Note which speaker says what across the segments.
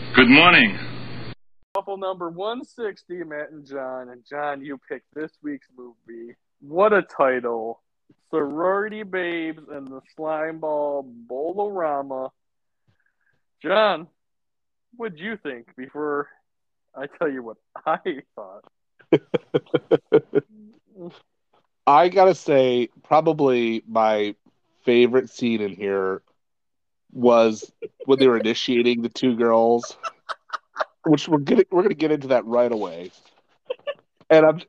Speaker 1: Good morning.
Speaker 2: Couple number 160, Matt and John. And John, you picked this week's movie. What a title. Sorority Babes and the Slimeball Bolorama. John, what'd you think before I tell you what I thought?
Speaker 3: I gotta say, probably my favorite scene in here was when they were initiating the two girls, which we're gonna get into that right away. And I'm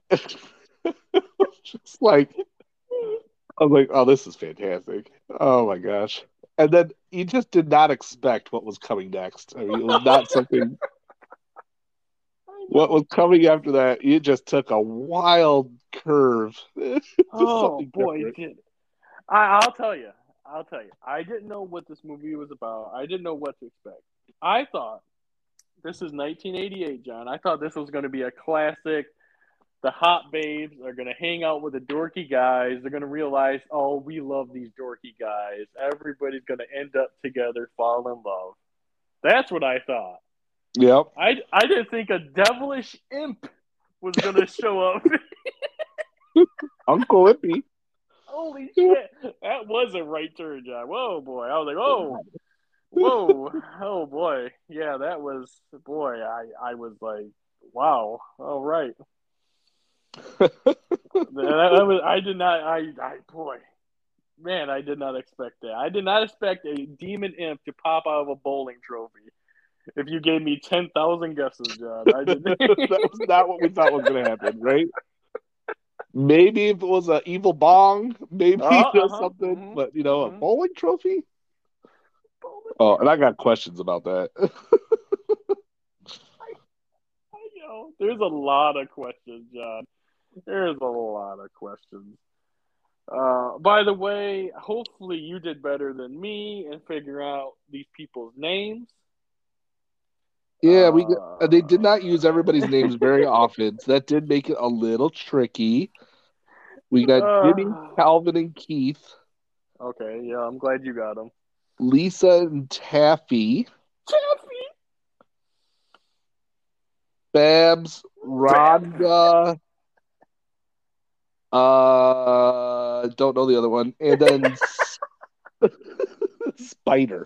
Speaker 3: just like, I'm like, oh, this is fantastic. Oh my gosh. And then you just did not expect what was coming next. I mean, it was not something. What was coming after that? You just took a wild curve. Just
Speaker 2: Oh
Speaker 3: something
Speaker 2: boy,
Speaker 3: different.
Speaker 2: did I'll tell you. I'll tell you. I didn't know what this movie was about. I didn't know what to expect. I thought this is 1988, John. I thought this was going to be a classic. The hot babes are going to hang out with the dorky guys. They're going to realize, oh, we love these dorky guys. Everybody's going to end up together, fall in love. That's what I thought.
Speaker 3: Yep.
Speaker 2: I didn't think a devilish imp was going to show up.
Speaker 3: Uncle Ippy.
Speaker 2: Holy shit. That was a right turn, John. Whoa, boy. I was like, oh, whoa. Oh, boy. Yeah, that was, boy, I was like, wow. All right. I did not, boy, man, I did not expect that. I did not expect a demon imp to pop out of a bowling trophy. If you gave me 10,000 guesses, John, I did.
Speaker 3: That was not what we thought was going to happen, right? Maybe if it was an evil bong, maybe something, but a bowling trophy. Oh, and I got questions about that.
Speaker 2: I know. There's a lot of questions, John. There's a lot of questions. By the way, hopefully you did better than me and figure out these people's names.
Speaker 3: Yeah, they did not use everybody's names very often, so that did make it a little tricky. We got Jimmy, Calvin, and Keith.
Speaker 2: Okay, yeah, I'm glad you got them.
Speaker 3: Lisa and Taffy.
Speaker 2: Taffy.
Speaker 3: Babs, Rhonda. Don't know the other one, and then Spider.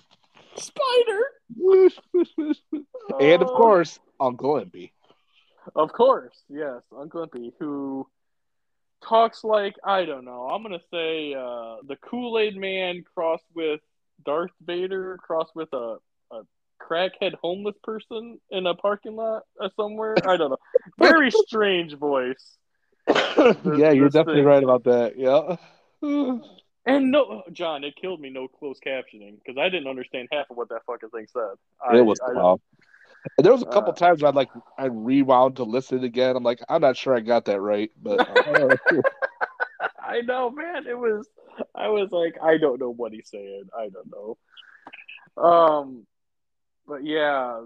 Speaker 3: And of course, Uncle Impy.
Speaker 2: Of course, yes, Uncle Impy, who talks like, I don't know, I'm gonna say the Kool-Aid Man crossed with Darth Vader, crossed with a crackhead homeless person in a parking lot somewhere. I don't know. Very strange voice.
Speaker 3: Yeah, you're definitely right about that. Yeah.
Speaker 2: And no, John, it killed me. No closed captioning because I didn't understand half of what that fucking thing said.
Speaker 3: It was tough. And there was a couple times where I rewound to listen again. I'm like, I'm not sure I got that right, but
Speaker 2: I know, man. I was like, I don't know what he's saying. I don't know. But yeah,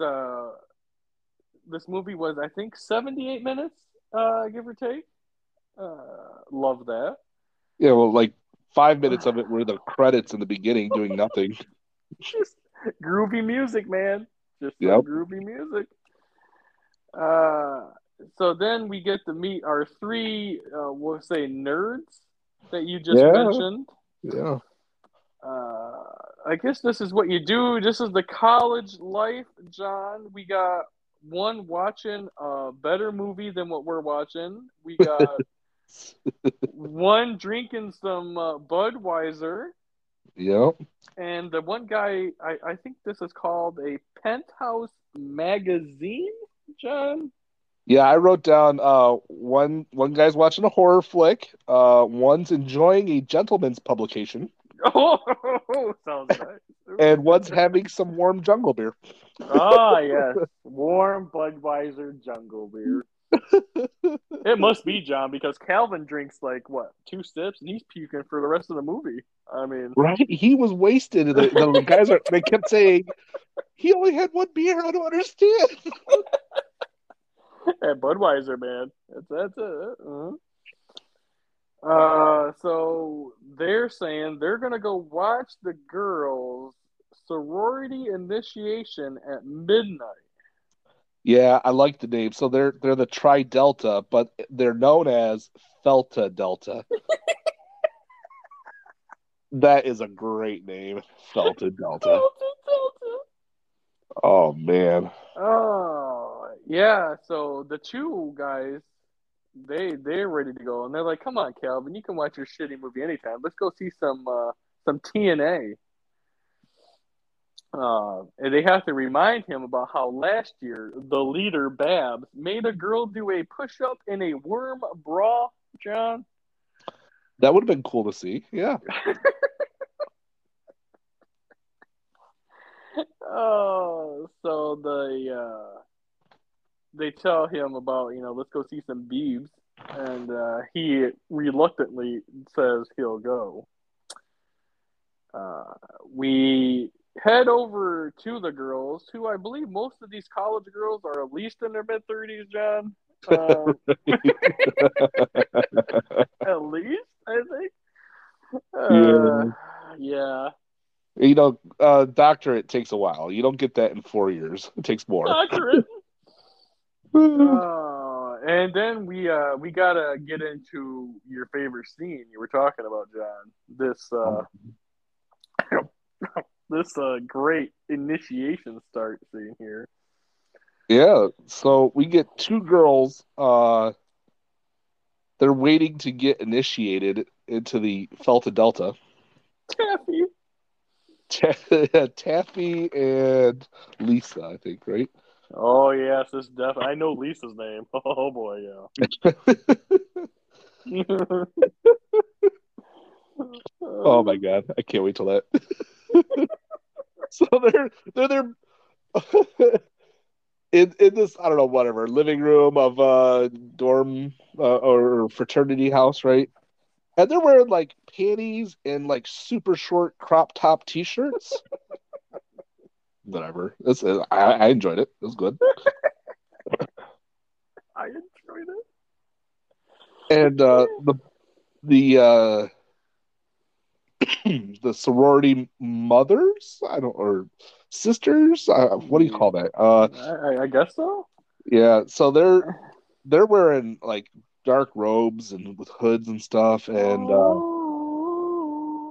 Speaker 2: this movie was, I think, 78 minutes, give or take. Love that.
Speaker 3: Yeah, well, like 5 minutes of it were the credits in the beginning doing nothing.
Speaker 2: Just groovy music, man. Just some groovy music. So then we get to meet our three, we'll say, nerds that you just mentioned.
Speaker 3: Yeah.
Speaker 2: I guess this is what you do. This is the college life, John. We got one watching a better movie than what we're watching. We got one drinking some Budweiser.
Speaker 3: Yep.
Speaker 2: And the one guy, I think this is called a Penthouse magazine, John.
Speaker 3: Yeah, I wrote down one guy's watching a horror flick, one's enjoying a gentleman's publication.
Speaker 2: Oh, sounds nice.
Speaker 3: And one's having some warm jungle beer.
Speaker 2: Ah, yes. Warm Budweiser jungle beer. It must be, John, because Calvin drinks like what, 2 sips and he's puking for the rest of the movie. I mean,
Speaker 3: right? He was wasted. The guys they kept saying he only had one beer. I don't understand.
Speaker 2: At Budweiser, man. That's it. So they're saying they're gonna go watch the girls sorority initiation at midnight.
Speaker 3: Yeah, I like the name. So they're the Tri Delta, but they're known as Felta Delta. That is a great name, Felta Delta.
Speaker 2: Delta, Delta.
Speaker 3: Oh man.
Speaker 2: Oh yeah. So the two guys, they're ready to go, and they're like, "Come on, Calvin, you can watch your shitty movie anytime. Let's go see some TNA." And they have to remind him about how last year the leader Babs made a girl do a push up in a worm bra. John.
Speaker 3: That would have been cool to see. Yeah.
Speaker 2: Oh, so they tell him about, let's go see some Beebs, and he reluctantly says he'll go. We head over to the girls, who I believe most of these college girls are at least in their mid-30s, John. At least, I think.
Speaker 3: Yeah.
Speaker 2: Yeah.
Speaker 3: Doctorate takes a while. You don't get that in 4 years. It takes more.
Speaker 2: Doctorate. And then we gotta get into your favorite scene you were talking about, John. This great initiation start scene here.
Speaker 3: Yeah. So we get two girls. They're waiting to get initiated into the Felta Delta.
Speaker 2: Taffy.
Speaker 3: Taffy and Lisa, I think, right?
Speaker 2: Oh yes, this definitely. I know Lisa's name. Oh boy, yeah.
Speaker 3: Oh my god, I can't wait till that. So they're there in this, I don't know, whatever, living room of dorm or fraternity house, right? And they're wearing like panties and like super short crop top t-shirts. Whatever. I enjoyed it. It was good.
Speaker 2: I enjoyed it.
Speaker 3: And the the sorority mothers, or sisters. What do you call that?
Speaker 2: I guess so.
Speaker 3: Yeah. So they're wearing like dark robes and with hoods and stuff, and
Speaker 2: Oh,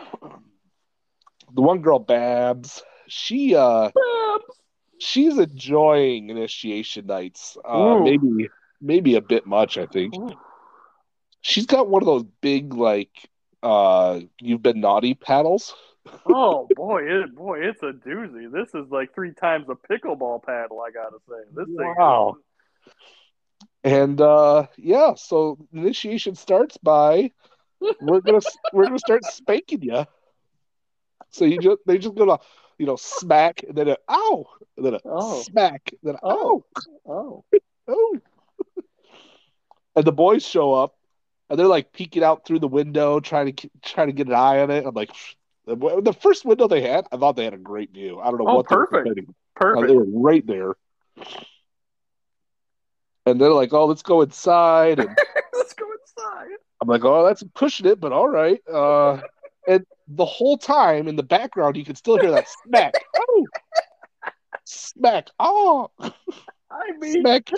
Speaker 3: the one girl, Babs,
Speaker 2: Babs.
Speaker 3: she's enjoying initiation nights.
Speaker 2: Ooh.
Speaker 3: Maybe a bit much, I think.
Speaker 2: Ooh.
Speaker 3: She's got one of those big like you've been naughty paddles.
Speaker 2: Oh boy, it's a doozy. This is like 3 times a pickleball paddle. I gotta say, this
Speaker 3: Wow.
Speaker 2: thing.
Speaker 3: And yeah, so initiation starts by we're gonna start spanking you. So they just gonna smack, and then ow, and then
Speaker 2: Oh,
Speaker 3: smack, and then
Speaker 2: oh,
Speaker 3: ow,
Speaker 2: oh.
Speaker 3: oh, and the boys show up, and they're like peeking out through the window, trying to get an eye on it. I'm like, the first window they had, I thought they had a great view. I don't know
Speaker 2: Oh,
Speaker 3: what they were
Speaker 2: perfect,
Speaker 3: complaining.
Speaker 2: perfect.
Speaker 3: They were right there, and they're like, "Oh, let's go inside." And
Speaker 2: Let's go inside.
Speaker 3: I'm like, "Oh, that's pushing it, but all right." And the whole time in the background, you can still hear that smack. Oh, smack. Oh,
Speaker 2: I mean,
Speaker 3: smack.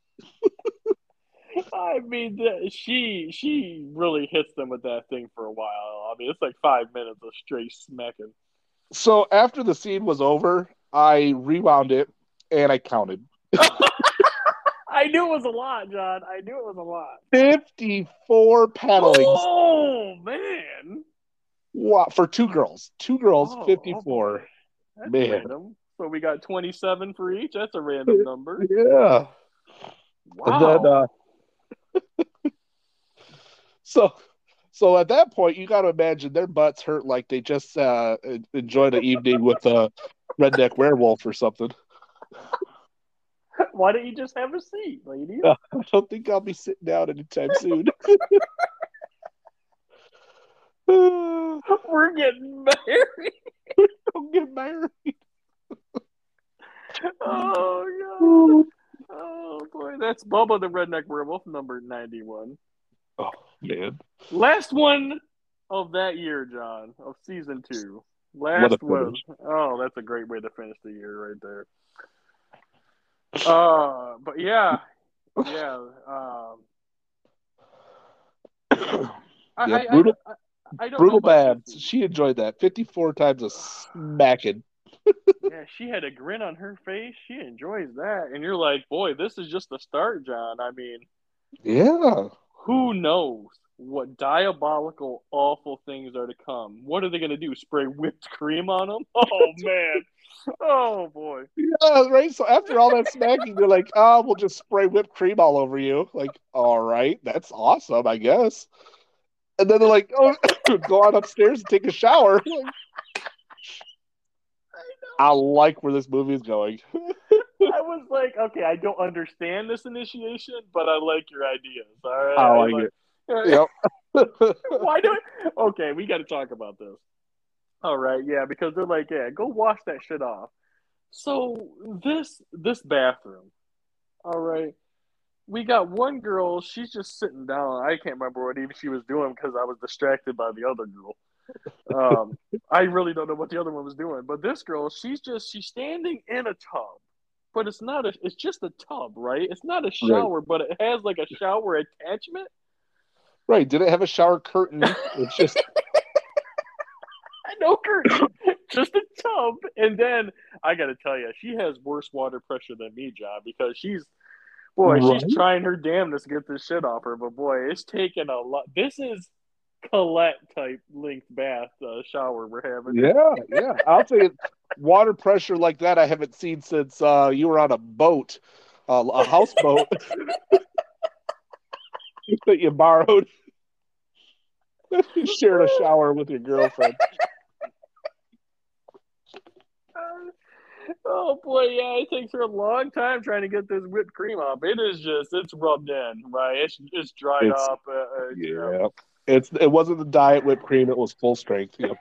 Speaker 2: she really hits them with that thing for a while. I mean, it's like 5 minutes of straight smacking.
Speaker 3: So after the scene was over, I rewound it and I counted
Speaker 2: I knew it was a lot, John. I knew it was a lot.
Speaker 3: 54 paddlings.
Speaker 2: Oh man!
Speaker 3: Wow, for two girls. Two girls,
Speaker 2: Oh,
Speaker 3: 54.
Speaker 2: that's
Speaker 3: Man.
Speaker 2: random. So we got 27 for each. That's a random number.
Speaker 3: Yeah.
Speaker 2: Wow.
Speaker 3: And then so at that point, you got to imagine their butts hurt like they just enjoyed an evening with a redneck werewolf or something.
Speaker 2: Why don't you just have a seat, lady?
Speaker 3: I don't think I'll be sitting down anytime soon.
Speaker 2: We're getting married.
Speaker 3: Don't get married.
Speaker 2: Oh god. Oh boy, that's Bubba the Redneck Werewolf, number 91.
Speaker 3: Oh man.
Speaker 2: Last one of that year, John, of season 2.
Speaker 3: What a
Speaker 2: Last one.
Speaker 3: finish.
Speaker 2: Oh, that's a great way to finish the year right there. But yeah, yeah. I,
Speaker 3: Yeah,
Speaker 2: I, I, I don't know
Speaker 3: brutal
Speaker 2: about this
Speaker 3: Babs.
Speaker 2: season.
Speaker 3: She enjoyed that. 54 times a smacking.
Speaker 2: Yeah, she had a grin on her face. She enjoys that, and you're like, boy, this is just the start, John. I mean,
Speaker 3: Yeah.
Speaker 2: who knows what diabolical, awful things are to come? What are they going to do? Spray whipped cream on them? Oh man! Oh boy!
Speaker 3: Yeah, right. So after all that smacking, they're like, "Oh, we'll just spray whipped cream all over you." Like, all right, that's awesome, I guess. And then they're like, "Oh, go on upstairs and take a shower." Like, I like where this movie is going.
Speaker 2: I was like, okay, I don't understand this initiation, but I like your ideas. All
Speaker 3: I
Speaker 2: right, I
Speaker 3: like
Speaker 2: like.
Speaker 3: it. Yep.
Speaker 2: Why do it? Okay, we got to talk about this. All right, yeah, because they're like, yeah, go wash that shit off. So this bathroom, all right, we got one girl. She's just sitting down. I can't remember what even she was doing because I was distracted by the other girl. I really don't know what the other one was doing. But this girl, she's standing in a tub, but it's not a. It's just a tub, right? It's not a
Speaker 3: Right.
Speaker 2: shower, but it has like a shower attachment.
Speaker 3: Right. Did it have a shower curtain? It's just
Speaker 2: No curtain, just a tub. And then I got to tell you, she has worse water pressure than me, John, because she's
Speaker 3: right.
Speaker 2: trying her damnedest to get this shit off her, but boy, it's taken a lot. This is Colette type length bath shower we're having.
Speaker 3: Yeah, yeah. I'll tell you, water pressure like that I haven't seen since you were on a boat, a houseboat that you borrowed. You shared a shower with your girlfriend.
Speaker 2: Oh boy, yeah, it takes her a long time trying to get this whipped cream off. It's rubbed in, right? It's dried
Speaker 3: It's
Speaker 2: up.
Speaker 3: yeah. It wasn't the diet whipped cream, it was full strength. Yep.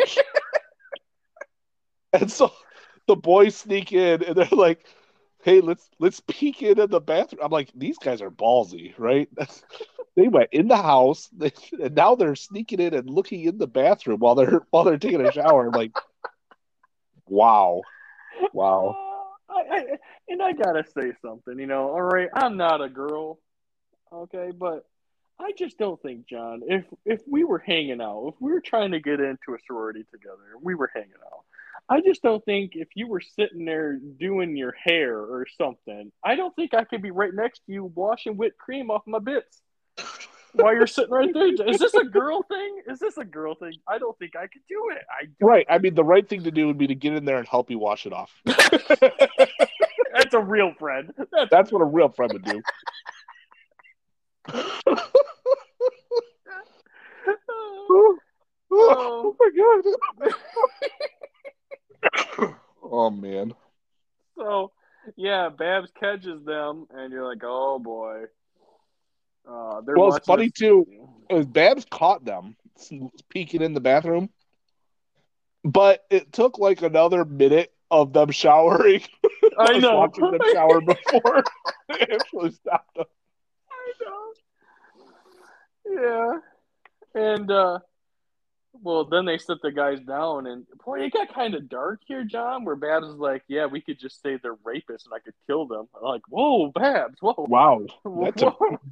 Speaker 3: And so the boys sneak in and they're like, "Hey, let's peek in the bathroom." I'm like, these guys are ballsy, right? They went in the house, and now they're sneaking in and looking in the bathroom while they're taking a shower. I'm like, wow, wow.
Speaker 2: And I gotta say something, all right, I'm not a girl, okay, but I just don't think, John, if we were hanging out, if we were trying to get into a sorority together, we were hanging out. I just don't think if you were sitting there doing your hair or something, I don't think I could be right next to you washing whipped cream off my bits while you're sitting right there. Is this a girl thing? Is this a girl thing? I don't think I could do it. I don't
Speaker 3: Right. I mean, the right thing to do would be to get in there and help you wash it off.
Speaker 2: That's a real friend.
Speaker 3: That's what a real friend would do. Oh,
Speaker 2: Oh.
Speaker 3: oh my god. Oh man.
Speaker 2: So, yeah, Babs catches them, and you're like, oh boy. They're
Speaker 3: Well, it's
Speaker 2: watching
Speaker 3: funny
Speaker 2: this.
Speaker 3: too. Babs caught them peeking in the bathroom, but it took like another minute of them showering,
Speaker 2: I
Speaker 3: us
Speaker 2: know.
Speaker 3: watching them shower before they actually stopped them.
Speaker 2: I know. Yeah. And, well, then they sit the guys down, and boy, it got kind of dark here, John, where Babs is like, yeah, we could just say they're rapists and I could kill them. I'm like, whoa, Babs, whoa.
Speaker 3: Wow, that's a
Speaker 2: Whoa.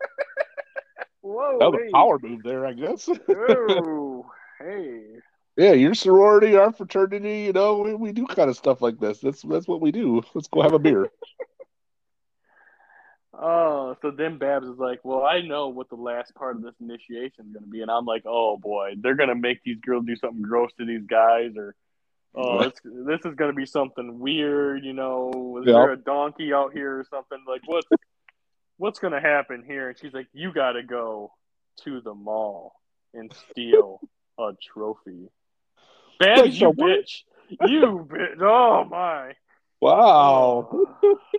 Speaker 3: that
Speaker 2: Whoa,
Speaker 3: was a
Speaker 2: hey.
Speaker 3: power move there, I guess.
Speaker 2: Oh, hey.
Speaker 3: Yeah, your sorority, our fraternity, we do kind of stuff like this. That's what we do. Let's go have a beer.
Speaker 2: Oh, so then Babs is like, well, I know what the last part of this initiation is going to be. And I'm like, oh boy, they're going to make these girls do something gross to these guys, or, oh, this is going to be something weird. Is
Speaker 3: Yep.
Speaker 2: there a donkey out here or something? Like, what's going to happen here? And she's like, you got to go to the mall and steal a trophy. Babs,
Speaker 3: Like the
Speaker 2: you
Speaker 3: what?
Speaker 2: bitch. You bitch. Oh, my.
Speaker 3: Wow.
Speaker 2: Oh.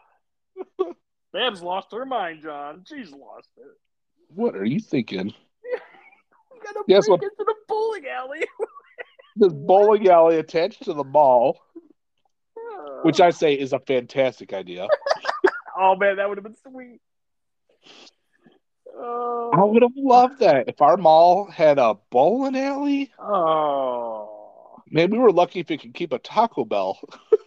Speaker 2: Babs lost her mind, John. She's lost it.
Speaker 3: What are you thinking?
Speaker 2: We gotta
Speaker 3: Yes,
Speaker 2: break
Speaker 3: what
Speaker 2: into the bowling alley.
Speaker 3: this
Speaker 2: What?
Speaker 3: bowling alley attached to the mall, which I say is a fantastic idea.
Speaker 2: Oh man, that would have been sweet.
Speaker 3: I would have loved that if our mall had a bowling alley.
Speaker 2: Oh.
Speaker 3: Man, we were lucky if we could keep a Taco Bell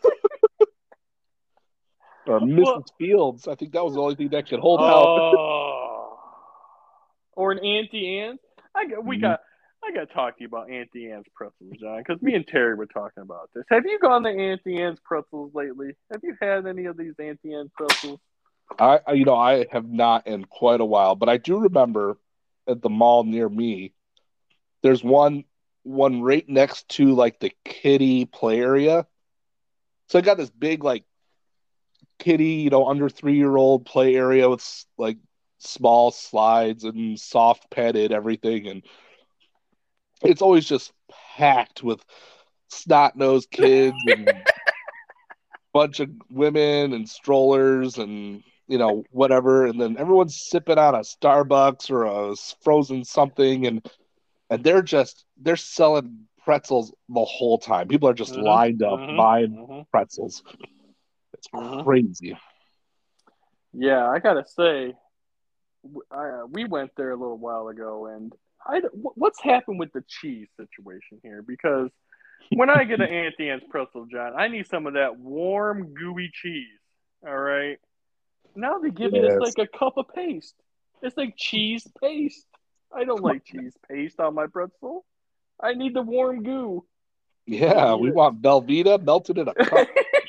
Speaker 3: or
Speaker 2: Well,
Speaker 3: Mrs. Fields. I think that was the only thing that could hold out.
Speaker 2: oh, or an Auntie Anne's.
Speaker 3: Mhm.
Speaker 2: I got to talk to you about Auntie Anne's pretzels, John, because me and Terry were talking about this. Have you gone to Auntie Anne's pretzels lately? Have you had any of these Auntie Anne's pretzels?
Speaker 3: I have not in quite a while, but I do remember at the mall near me, there's one right next to like the kiddie play area. So I got this big like kiddie, under 3 year old play area with like small slides and soft padded everything, and it's always just packed with snot nosed kids and bunch of women and strollers and whatever, and then everyone's sipping on a Starbucks or a frozen something, and they're selling pretzels the whole time. People are just
Speaker 2: Mm-hmm.
Speaker 3: lined up
Speaker 2: Mm-hmm.
Speaker 3: buying
Speaker 2: Mm-hmm.
Speaker 3: pretzels. It's
Speaker 2: Mm-hmm.
Speaker 3: crazy.
Speaker 2: Yeah, I gotta say, we went there a little while ago, and what's happened with the cheese situation here? Because when I get an Auntie Anne's pretzel, John, I need some of that warm, gooey cheese. All right. Now they give you it's
Speaker 3: Yes.
Speaker 2: like a cup of paste. It's like cheese paste. I don't like cheese paste on my pretzel. I need the warm goo. I
Speaker 3: Yeah,
Speaker 2: need
Speaker 3: we
Speaker 2: it.
Speaker 3: want Belvita melted in a cup.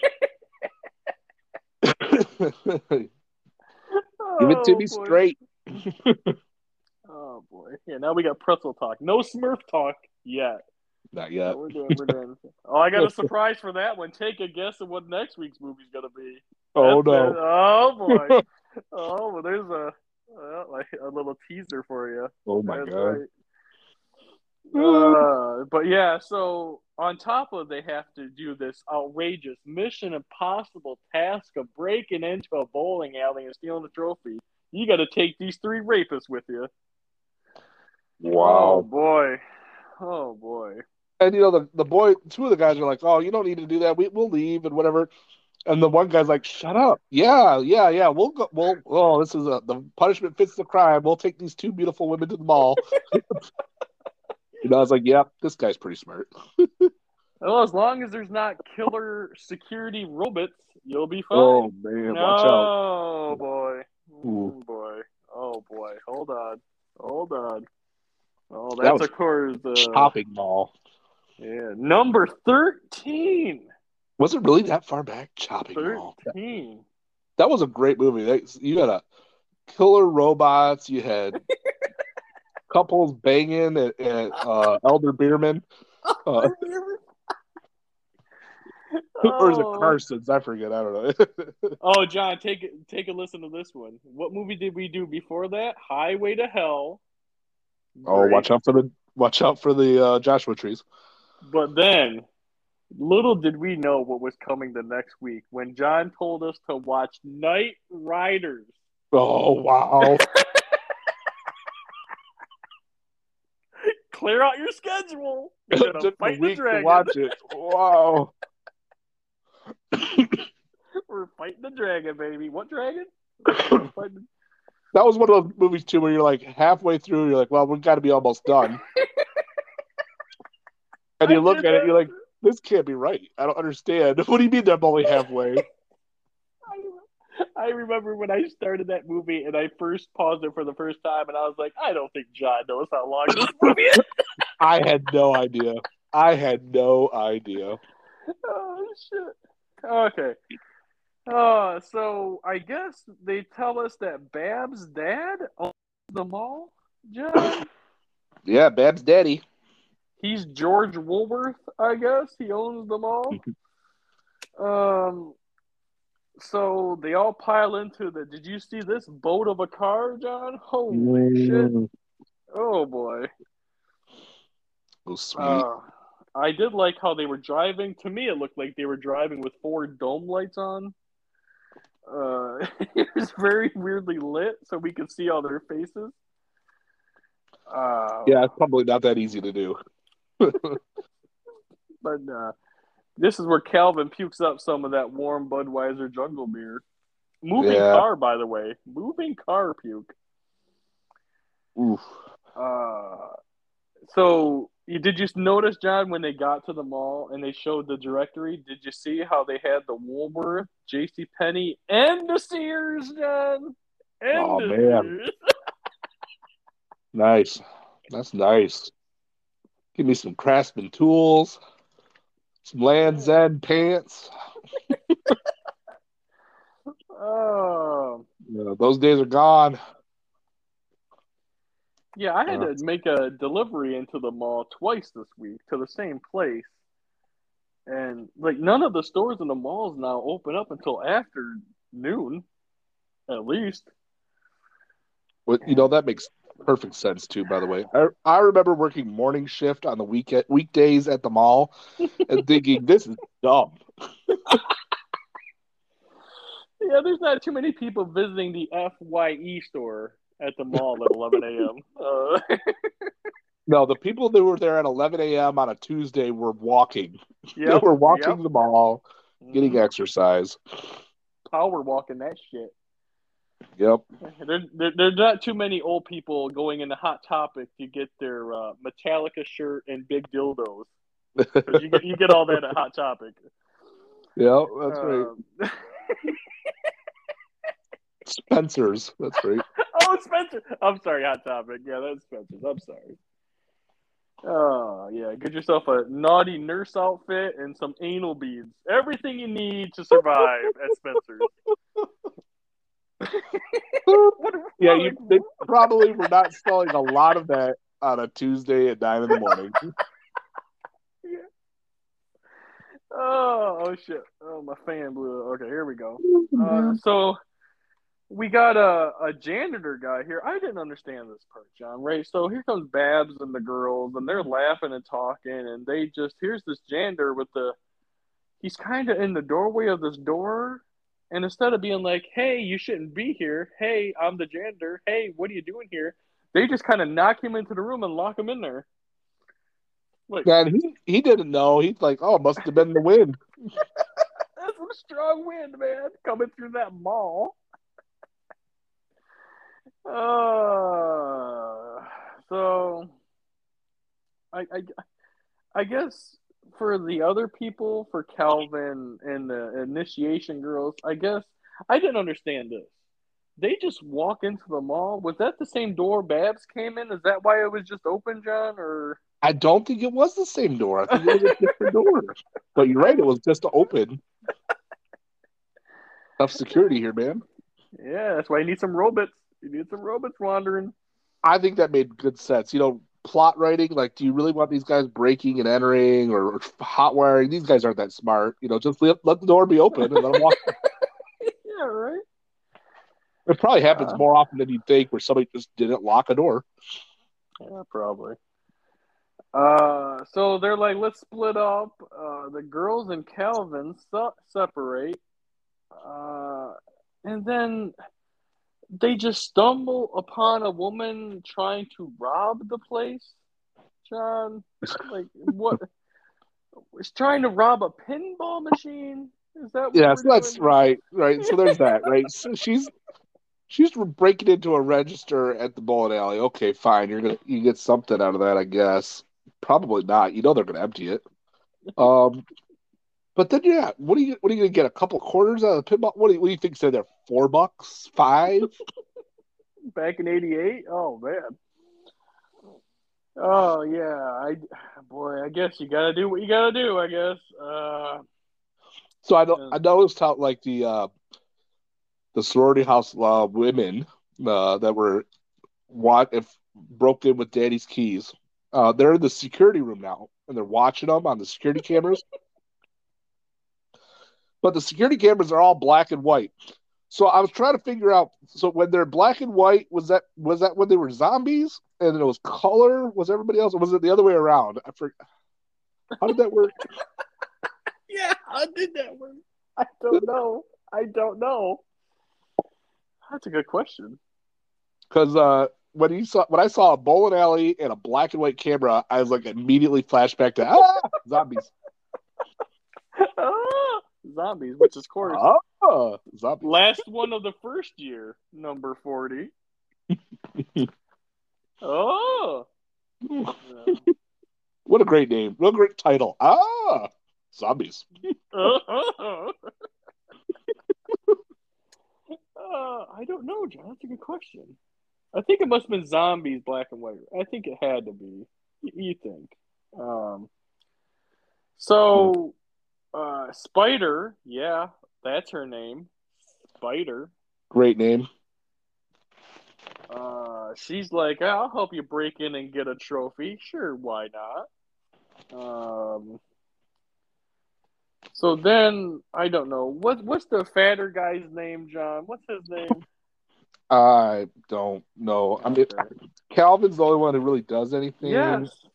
Speaker 3: Give it to
Speaker 2: Oh
Speaker 3: me
Speaker 2: boy.
Speaker 3: straight.
Speaker 2: Oh boy. Yeah, now we got pretzel talk. No Smurf talk yet.
Speaker 3: Not
Speaker 2: But
Speaker 3: yet.
Speaker 2: we're doing. Oh, I got a surprise for that one. Take a guess at what next week's movie's gonna be.
Speaker 3: Oh
Speaker 2: That's
Speaker 3: no.
Speaker 2: it. Oh boy. Oh, well, there's like a little teaser for you.
Speaker 3: Oh my
Speaker 2: That's
Speaker 3: god.
Speaker 2: right. But yeah, so on top of they have to do this outrageous Mission Impossible task of breaking into a bowling alley and stealing a trophy. You got to take these three rapists with you. Oh
Speaker 3: Wow.
Speaker 2: boy. Oh boy.
Speaker 3: And the boy, two of the guys are like, "Oh, you don't need to do that. We'll leave and whatever." And the one guy's like, "Shut up. Yeah, yeah, yeah. We'll go. This is the punishment fits the crime. We'll take these two beautiful women to the mall." I was like, "Yep, this guy's pretty smart."
Speaker 2: Well, as long as there's not killer security robots, you'll be
Speaker 3: Oh
Speaker 2: fine.
Speaker 3: man, watch out.
Speaker 2: Oh boy.
Speaker 3: Ooh,
Speaker 2: Boy. Oh boy. Hold on. Hold on. Oh,
Speaker 3: that
Speaker 2: that's
Speaker 3: was
Speaker 2: of course
Speaker 3: chopping mall.
Speaker 2: yeah, number 13.
Speaker 3: Was it really that far back? Chopping mall.
Speaker 2: 13.
Speaker 3: That was a great movie. You had a killer robots. You had couples banging at Elder Beerman. Uh, or is it
Speaker 2: Oh.
Speaker 3: Carson's? I forget. I don't know.
Speaker 2: Oh, John, take a listen to this one. What movie did we do before that? Highway to Hell.
Speaker 3: Oh,
Speaker 2: Great.
Speaker 3: watch out for the Joshua trees.
Speaker 2: But then little did we know what was coming the next week when John told us to watch Night Riders.
Speaker 3: Oh wow!
Speaker 2: Clear out your schedule. We're
Speaker 3: It
Speaker 2: gonna
Speaker 3: took a
Speaker 2: fight the
Speaker 3: week to
Speaker 2: dragon.
Speaker 3: watch it. Wow!
Speaker 2: We're fighting the dragon, baby. What dragon?
Speaker 3: That was one of those movies too, where you're like halfway through, you're like, "Well, we've got to be almost done," and
Speaker 2: I
Speaker 3: you look
Speaker 2: did
Speaker 3: at it,
Speaker 2: that.
Speaker 3: you're like, "This can't be right. I don't understand. What do you mean I'm only halfway?"
Speaker 2: I remember when I started that movie and I first paused it for the first time, and I was like, I don't think John knows how long this movie is.
Speaker 3: I had no idea. I had no idea.
Speaker 2: Oh shit. Okay. So I guess they tell us that Bab's dad owns the mall, John.
Speaker 3: Yeah, Bab's daddy.
Speaker 2: He's George Woolworth, I guess. He owns the mall. Um, so they all pile into the. Did you see this boat of a car, John? Holy shit!
Speaker 3: Mm,
Speaker 2: Oh boy.
Speaker 3: oh, sweet.
Speaker 2: Uh, I did like how they were driving. To me, it looked like they were driving with four dome lights on. It was very weirdly lit, so we could see all their faces.
Speaker 3: Yeah,
Speaker 2: Uh,
Speaker 3: it's probably not that easy to do.
Speaker 2: but this is where Calvin pukes up some of that warm Budweiser jungle beer. Moving
Speaker 3: Yeah.
Speaker 2: car, by the way. Moving car puke.
Speaker 3: Oof.
Speaker 2: Uh, so Did you notice, John, when they got to the mall and they showed the directory? Did you see how they had the Woolworth, J.C. Penney, and the Sears, John? And
Speaker 3: Oh
Speaker 2: the
Speaker 3: man,
Speaker 2: Sears.
Speaker 3: nice. That's nice. Give me some Craftsman tools, some Land's
Speaker 2: Yeah.
Speaker 3: End pants.
Speaker 2: Oh,
Speaker 3: Those days are gone.
Speaker 2: yeah. I had
Speaker 3: Uh,
Speaker 2: to make a delivery into the mall twice this week to the same place, and like none of the stores in the malls now open up until after noon, at least. And
Speaker 3: that makes perfect sense too. By the way, I remember working morning shift on the weekdays at the mall, and thinking this is dumb.
Speaker 2: yeah, there's not too many people visiting the FYE store at the mall at 11 a.m.
Speaker 3: No, the people that were there at 11 a.m. on a Tuesday were walking. They
Speaker 2: Yep,
Speaker 3: were
Speaker 2: yep.
Speaker 3: walking the mall, getting
Speaker 2: Mm-hmm.
Speaker 3: exercise.
Speaker 2: Power walking that shit.
Speaker 3: Yep.
Speaker 2: There's not too many old people going into Hot Topic to get their Metallica shirt and big dildos because you get all that at Hot Topic.
Speaker 3: Yep, that's right.
Speaker 2: Um,
Speaker 3: Spencer's. That's right.
Speaker 2: oh, Spencer. I'm sorry, Hot Topic. Yeah, that's Spencer's. I'm sorry. Oh, yeah. Get yourself a naughty nurse outfit and some anal beads. Everything you need to survive at Spencer's. what,
Speaker 3: Yeah,
Speaker 2: what,
Speaker 3: they probably were not selling a lot of that on a Tuesday at 9 in the morning.
Speaker 2: yeah. Oh, shit. Oh, my fan blew. Okay, here we go. So we got a janitor guy here. I didn't understand this part, John. Right? So here comes Babs and the girls, and they're laughing and talking, and they just here's this janitor with the he's kind of in the doorway of this door, and instead of being like, "Hey, you shouldn't be here," "Hey, I'm the janitor," "Hey, what are you doing here?" They just kind of knock him into the room and lock him in there. Like
Speaker 3: Man, he didn't know. He's like, oh, it must have been the wind.
Speaker 2: that's some strong wind, man, coming through that mall. So I I guess for the other people, for Calvin and the initiation girls, I guess I didn't understand this. They just walk into the mall. Was that the same door Babs came in? Is that why it was just open, John? Or
Speaker 3: I don't think it was the same door. I think it was a different door. But you're right, it was just open. Tough security here, man.
Speaker 2: yeah, that's why you need some robots. You need some robots wandering.
Speaker 3: I think that made good sense. Plot writing, like, do you really want these guys breaking and entering or hot wiring? These guys aren't that smart. Just let the door be open and let them walk.
Speaker 2: yeah, right.
Speaker 3: It probably happens
Speaker 2: Uh,
Speaker 3: more often than you'd think where somebody just didn't lock a door.
Speaker 2: yeah, probably. So they're like, let's split up. The girls and Calvin separate. Uh, and then they just stumble upon a woman trying to rob the place. John, like what? Is trying to rob a pinball machine? Is that what
Speaker 3: Yeah,
Speaker 2: we're
Speaker 3: so that's
Speaker 2: doing?
Speaker 3: right. Right. So there's that, right? So she's breaking into a register at the bowling alley. Okay, fine. You get something out of that, I guess. Probably not. They're gonna empty it. Um, but then yeah, what are you gonna get? A couple quarters out of the pinball? What do you think? Say there, $4, 5?
Speaker 2: Back in '88? Oh man. Oh yeah. Boy, I guess you gotta do what you gotta do. I guess.
Speaker 3: So
Speaker 2: Uh,
Speaker 3: I noticed how like the sorority house women that were what if broke in with Daddy's keys. They're in the security room now, and they're watching them on the security cameras. But the security cameras are all black and white. So I was trying to figure out. So when they're black and white, was that when they were zombies, and it was color? Was everybody else, or was it the other way around? I forgot. How did that work?
Speaker 2: yeah. How did that work? I don't know. I don't know. That's a good question.
Speaker 3: Because when I saw a bowling alley and a black and white camera, I was like immediately flashback to zombies.
Speaker 2: ah, zombies, which is, of course,
Speaker 3: Zombies.
Speaker 2: last one of the first year, number 40. Oh. Yeah.
Speaker 3: What a great name. What a great title. Ah, zombies.
Speaker 2: I don't know, John. That's a good question. I think it must have been zombies, black and white. I think it had to be. You think? Um, so, Spider, yeah, that's her name. Spider.
Speaker 3: Great name.
Speaker 2: She's like, I'll help you break in and get a trophy. Sure, why not? So then I don't know what's the fatter guy's name, John? What's his name?
Speaker 3: I don't know. I mean,
Speaker 2: Okay.
Speaker 3: Calvin's the only one who really does anything.
Speaker 2: Yes.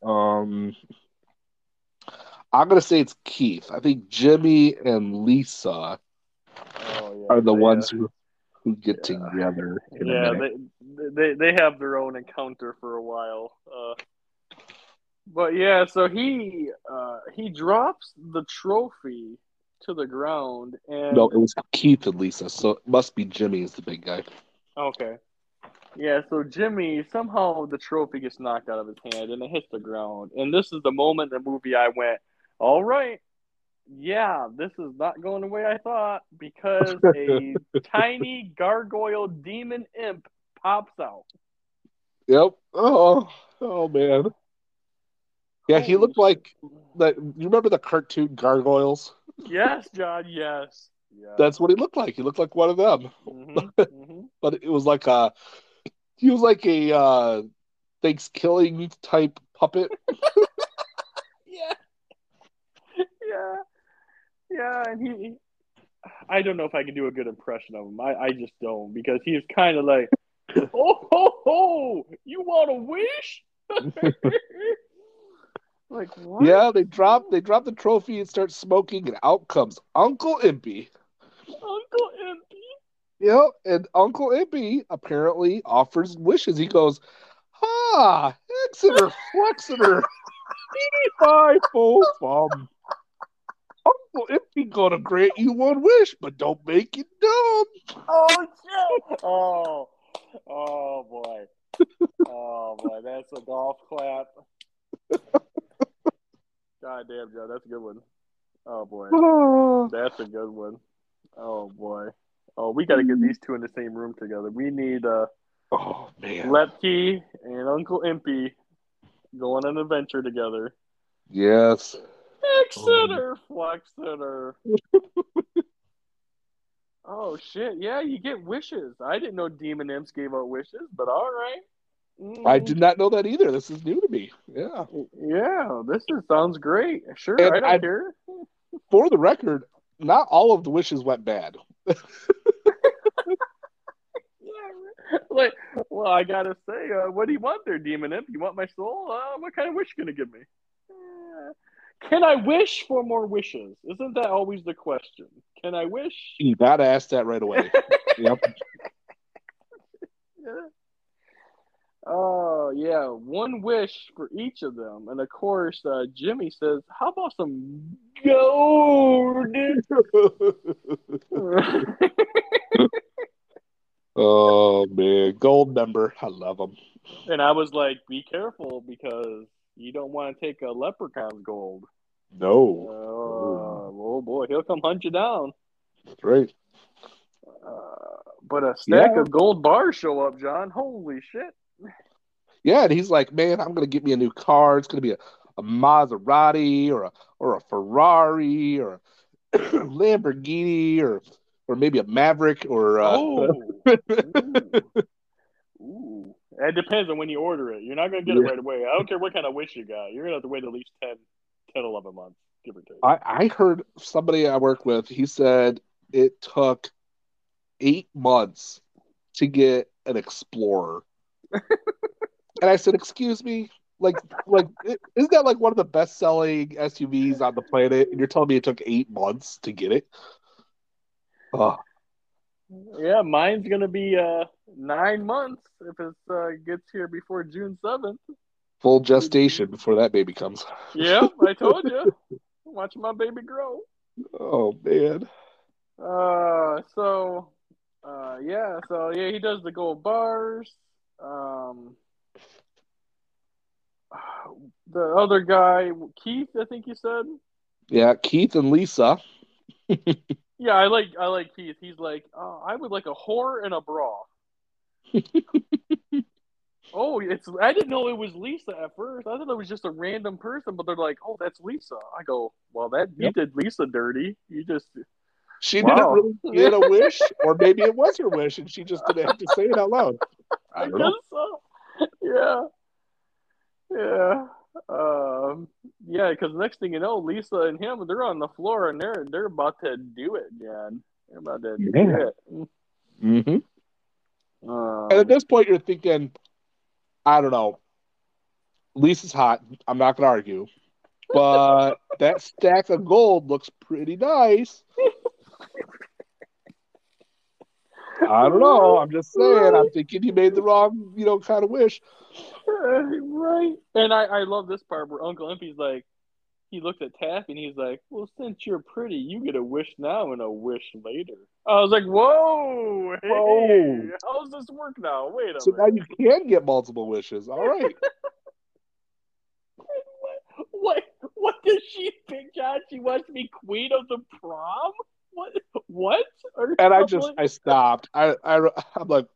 Speaker 3: I'm gonna say it's Keith. I think Jimmy and Lisa are
Speaker 2: Oh
Speaker 3: the
Speaker 2: yeah,
Speaker 3: ones who get
Speaker 2: yeah,
Speaker 3: together in a
Speaker 2: yeah.
Speaker 3: minute.
Speaker 2: They have their own encounter for a while. But yeah, so he drops the trophy to the ground,
Speaker 3: No,
Speaker 2: and
Speaker 3: it was Keith and Lisa, so it must be Jimmy is the big guy.
Speaker 2: okay, yeah. So Jimmy somehow the trophy gets knocked out of his hand and it hits the ground, and this is the moment in the movie I went, all right, yeah, this is not going the way I thought because a tiny gargoyle demon imp pops out.
Speaker 3: Yep. Oh man. Yeah, he
Speaker 2: Holy
Speaker 3: looked
Speaker 2: shit!
Speaker 3: like that. You remember the cartoon Gargoyles?
Speaker 2: Yes, John. Yes, yes.
Speaker 3: That's what he looked like. He looked like one of them.
Speaker 2: Mhm. Mhm.
Speaker 3: But it was like a he was like a Thanksgiving type puppet.
Speaker 2: Yeah, yeah, yeah. And I don't know if I can do a good impression of him. I just don't because he's kind of like, oh ho ho, you want a wish? Like what?
Speaker 3: Yeah, they drop the trophy and start smoking, and out comes Uncle Impy.
Speaker 2: Uncle Impy?
Speaker 3: Yep, and Uncle Impy apparently offers wishes. He goes, "Ha, Exeter, Flexeter, fee fi fo fum. Uncle Impy gonna grant you one wish, but don't make it dumb."
Speaker 2: Oh shit! Oh boy! Oh boy! That's a golf clap. God damn, Joe, that's a good one. Oh boy, that's a good one. Oh boy. Oh, we got to get these two in the same room together. We need
Speaker 3: Oh man.
Speaker 2: Lepke and Uncle Impy go on an adventure together.
Speaker 3: Yes. Um,
Speaker 2: Exeter, Flexeter. Oh shit! Yeah, you get wishes. I didn't know demon imps gave out wishes, but all right.
Speaker 3: I
Speaker 2: Mm,
Speaker 3: did not know that either. This is new to me. Yeah.
Speaker 2: yeah, sounds great. Sure,
Speaker 3: And
Speaker 2: I don't
Speaker 3: I,
Speaker 2: care.
Speaker 3: for the record, not all of the wishes went bad.
Speaker 2: Yeah, like, well, I gotta say, what do you want there, demon imp? You want my soul? What kind of wish you gonna give me? Can I wish for more wishes? Isn't that always the question? Can I wish?
Speaker 3: You gotta ask that right away. Yep.
Speaker 2: Yeah. Oh yeah, one wish for each of them, and of course, Jimmy says, "How about some gold?"
Speaker 3: Oh man, gold member. I love them.
Speaker 2: And I was like, "Be careful because you don't want to take a leprechaun's gold."
Speaker 3: No. Oh,
Speaker 2: Oh boy, he'll come hunt you down.
Speaker 3: that's right.
Speaker 2: But a stack
Speaker 3: Yeah.
Speaker 2: of gold bars show up, John. Holy shit!
Speaker 3: Yeah, and he's like, man, I'm gonna get me a new car. It's gonna be a Maserati or a Ferrari or a Lamborghini or maybe a Maverick or
Speaker 2: Oh, ooh, ooh. It depends on when you order it. You're not gonna get it
Speaker 3: yeah.
Speaker 2: right away. I don't care what kind of wish you got. You're gonna have to wait at least 11 months, give or take.
Speaker 3: I heard somebody I work with, he said it took 8 months to get an Explorer. And I said, excuse me, isn't that like one of the best selling SUVs on the planet? And you're telling me it took 8 months to get it? Oh,
Speaker 2: Yeah, mine's gonna be 9 months if it gets here before June 7th.
Speaker 3: full gestation before that baby comes.
Speaker 2: Yeah, I told you. Watching my baby grow.
Speaker 3: Oh man.
Speaker 2: So, yeah, he does the gold bars. Um, the other guy, Keith, I think you said.
Speaker 3: Yeah, Keith and Lisa.
Speaker 2: Yeah, I like Keith. He's like, I would like a whore and a bra. Oh, it's I didn't know it was Lisa at first. I thought it was just a random person, but they're like, "Oh, that's Lisa." I go, "Well, that you
Speaker 3: Yep.
Speaker 2: did Lisa dirty. You just
Speaker 3: She didn't
Speaker 2: wow."
Speaker 3: really get a wish, or maybe it was her wish, and she just didn't have to say it out loud. I
Speaker 2: I
Speaker 3: don't
Speaker 2: guess
Speaker 3: know.
Speaker 2: so. Yeah, yeah, um, yeah. Because next thing you know, Lisa and him, they're on the floor and they're about to do it, Jan. They're about to do
Speaker 3: Yeah.
Speaker 2: it.
Speaker 3: Mm-hmm. And at
Speaker 2: Um,
Speaker 3: this point, you're thinking, I don't know. Lisa's hot. I'm not gonna argue, but that stack of gold looks pretty nice. I don't know. I'm just saying. I'm
Speaker 2: right.
Speaker 3: thinking you made the wrong, kind of wish.
Speaker 2: Right. And I love this part where Uncle Impy's like, he looked at Taffy and he's like, well, since you're pretty, you get a wish now and a wish later. I was like, whoa, hey,
Speaker 3: Whoa.
Speaker 2: how does this work now? Wait a
Speaker 3: So now you
Speaker 2: minute.
Speaker 3: can get multiple wishes. All right.
Speaker 2: What, what does she pick, John? She wants to be queen of the prom? What? What? Or
Speaker 3: And
Speaker 2: something?
Speaker 3: I stopped. I'm like,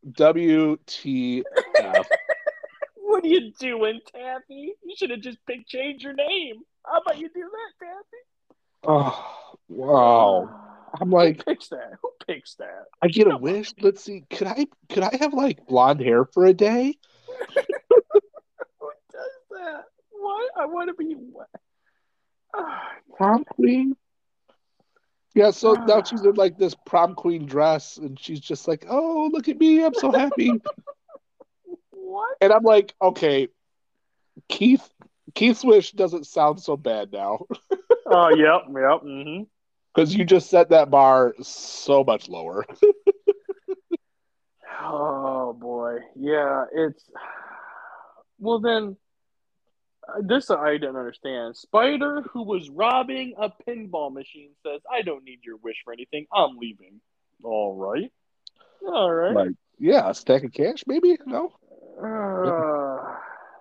Speaker 3: WTF.
Speaker 2: What are you doing, Taffy? You should have just picked change your name. How about you do that, Taffy?
Speaker 3: Oh, wow. I'm
Speaker 2: Who
Speaker 3: like,
Speaker 2: picks that? Who picks that?
Speaker 3: I get a
Speaker 2: Come on.
Speaker 3: wish. Let's see. Could I have like blonde hair for a day?
Speaker 2: Who does that? What? I want to be what?
Speaker 3: Prom queen? Yeah, so now she's in like this prom queen dress and she's just like, oh, look at me. I'm so happy.
Speaker 2: What?
Speaker 3: And I'm like, okay, Keith Keith's wish doesn't sound so bad now
Speaker 2: Oh, yep. Mm-hmm.
Speaker 3: because you just set that bar so much lower.
Speaker 2: Oh boy, yeah. It's well then. This I didn't understand. Spider, who was robbing a pinball machine, says, "I don't need your wish for anything. I'm leaving." All right, all right.
Speaker 3: Like, yeah, a stack of cash, maybe? No.
Speaker 2: Uh,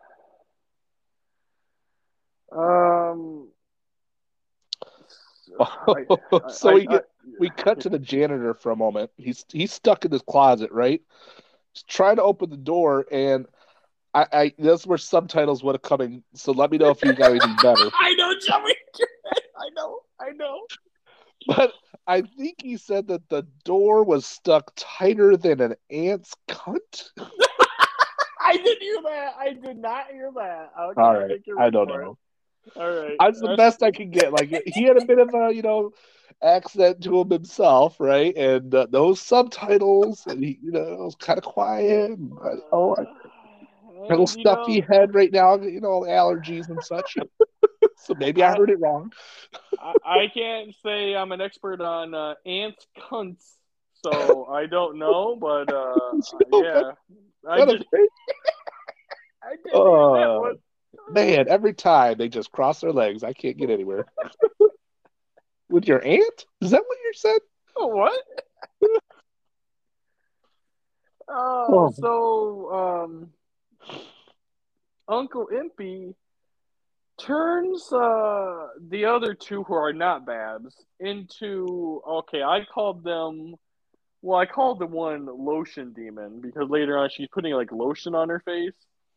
Speaker 2: um, I,
Speaker 3: So
Speaker 2: I,
Speaker 3: we cut to the janitor for a moment. He's stuck in this closet, right? He's trying to open the door, and I that's where subtitles would have come in. So let me know if you got anything better.
Speaker 2: I know, Joey. I know.
Speaker 3: But I think he said that the door was stuck tighter than an ant's cunt.
Speaker 2: I didn't hear that. I did not hear that. Okay,
Speaker 3: All
Speaker 2: I'll
Speaker 3: right,
Speaker 2: take your
Speaker 3: I
Speaker 2: word
Speaker 3: don't
Speaker 2: for it.
Speaker 3: know.
Speaker 2: All right.
Speaker 3: That's the best I could get. Like he had a bit of a accent to him himself, right? And those subtitles, and it was kind of quiet. And, a little
Speaker 2: And
Speaker 3: stuffy head right now, allergies and such. So maybe I
Speaker 2: I,
Speaker 3: heard it wrong.
Speaker 2: I can't say I'm an expert on ants cunts, so I don't know. But
Speaker 3: So
Speaker 2: yeah, I
Speaker 3: that
Speaker 2: did.
Speaker 3: okay?
Speaker 2: I did hear that
Speaker 3: Uh,
Speaker 2: one.
Speaker 3: man, every time they just cross their legs, I can't get anywhere. With your aunt? Is that what you said?
Speaker 2: What?
Speaker 3: Oh,
Speaker 2: Uncle Impy turns the other two who are not Babs into okay. I called the one lotion demon because later on she's putting like lotion on her face.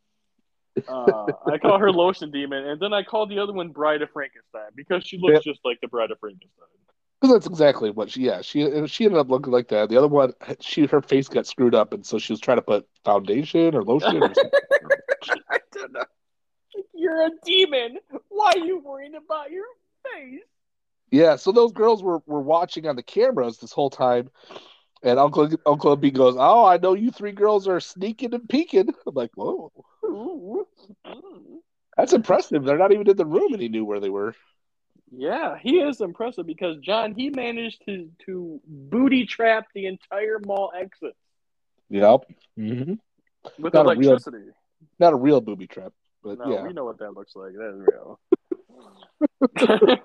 Speaker 2: I call her lotion demon, and then I call the other one Bride of Frankenstein because she looks
Speaker 3: yeah,
Speaker 2: just like the Bride of Frankenstein.
Speaker 3: because that's exactly what she ended up looking like that. The other one, her face got screwed up, and so she was trying to put foundation or lotion or something.
Speaker 2: I don't know. You're a demon. Why are you worrying about your face?
Speaker 3: Yeah, so those girls were watching on the cameras this whole time, and Uncle B goes, "Oh, I know you three girls are sneaking and peeking." I'm like, "Whoa,
Speaker 2: Ooh. Mm.
Speaker 3: that's impressive." They're not even in the room, and he knew where they were.
Speaker 2: Yeah, he is impressive because John he managed to booty trap the entire mall exit
Speaker 3: Yep. hmm
Speaker 2: with
Speaker 3: Not a real,
Speaker 2: electricity.
Speaker 3: not a real booby trap, but
Speaker 2: No,
Speaker 3: yeah.
Speaker 2: we know what that looks like. That is real.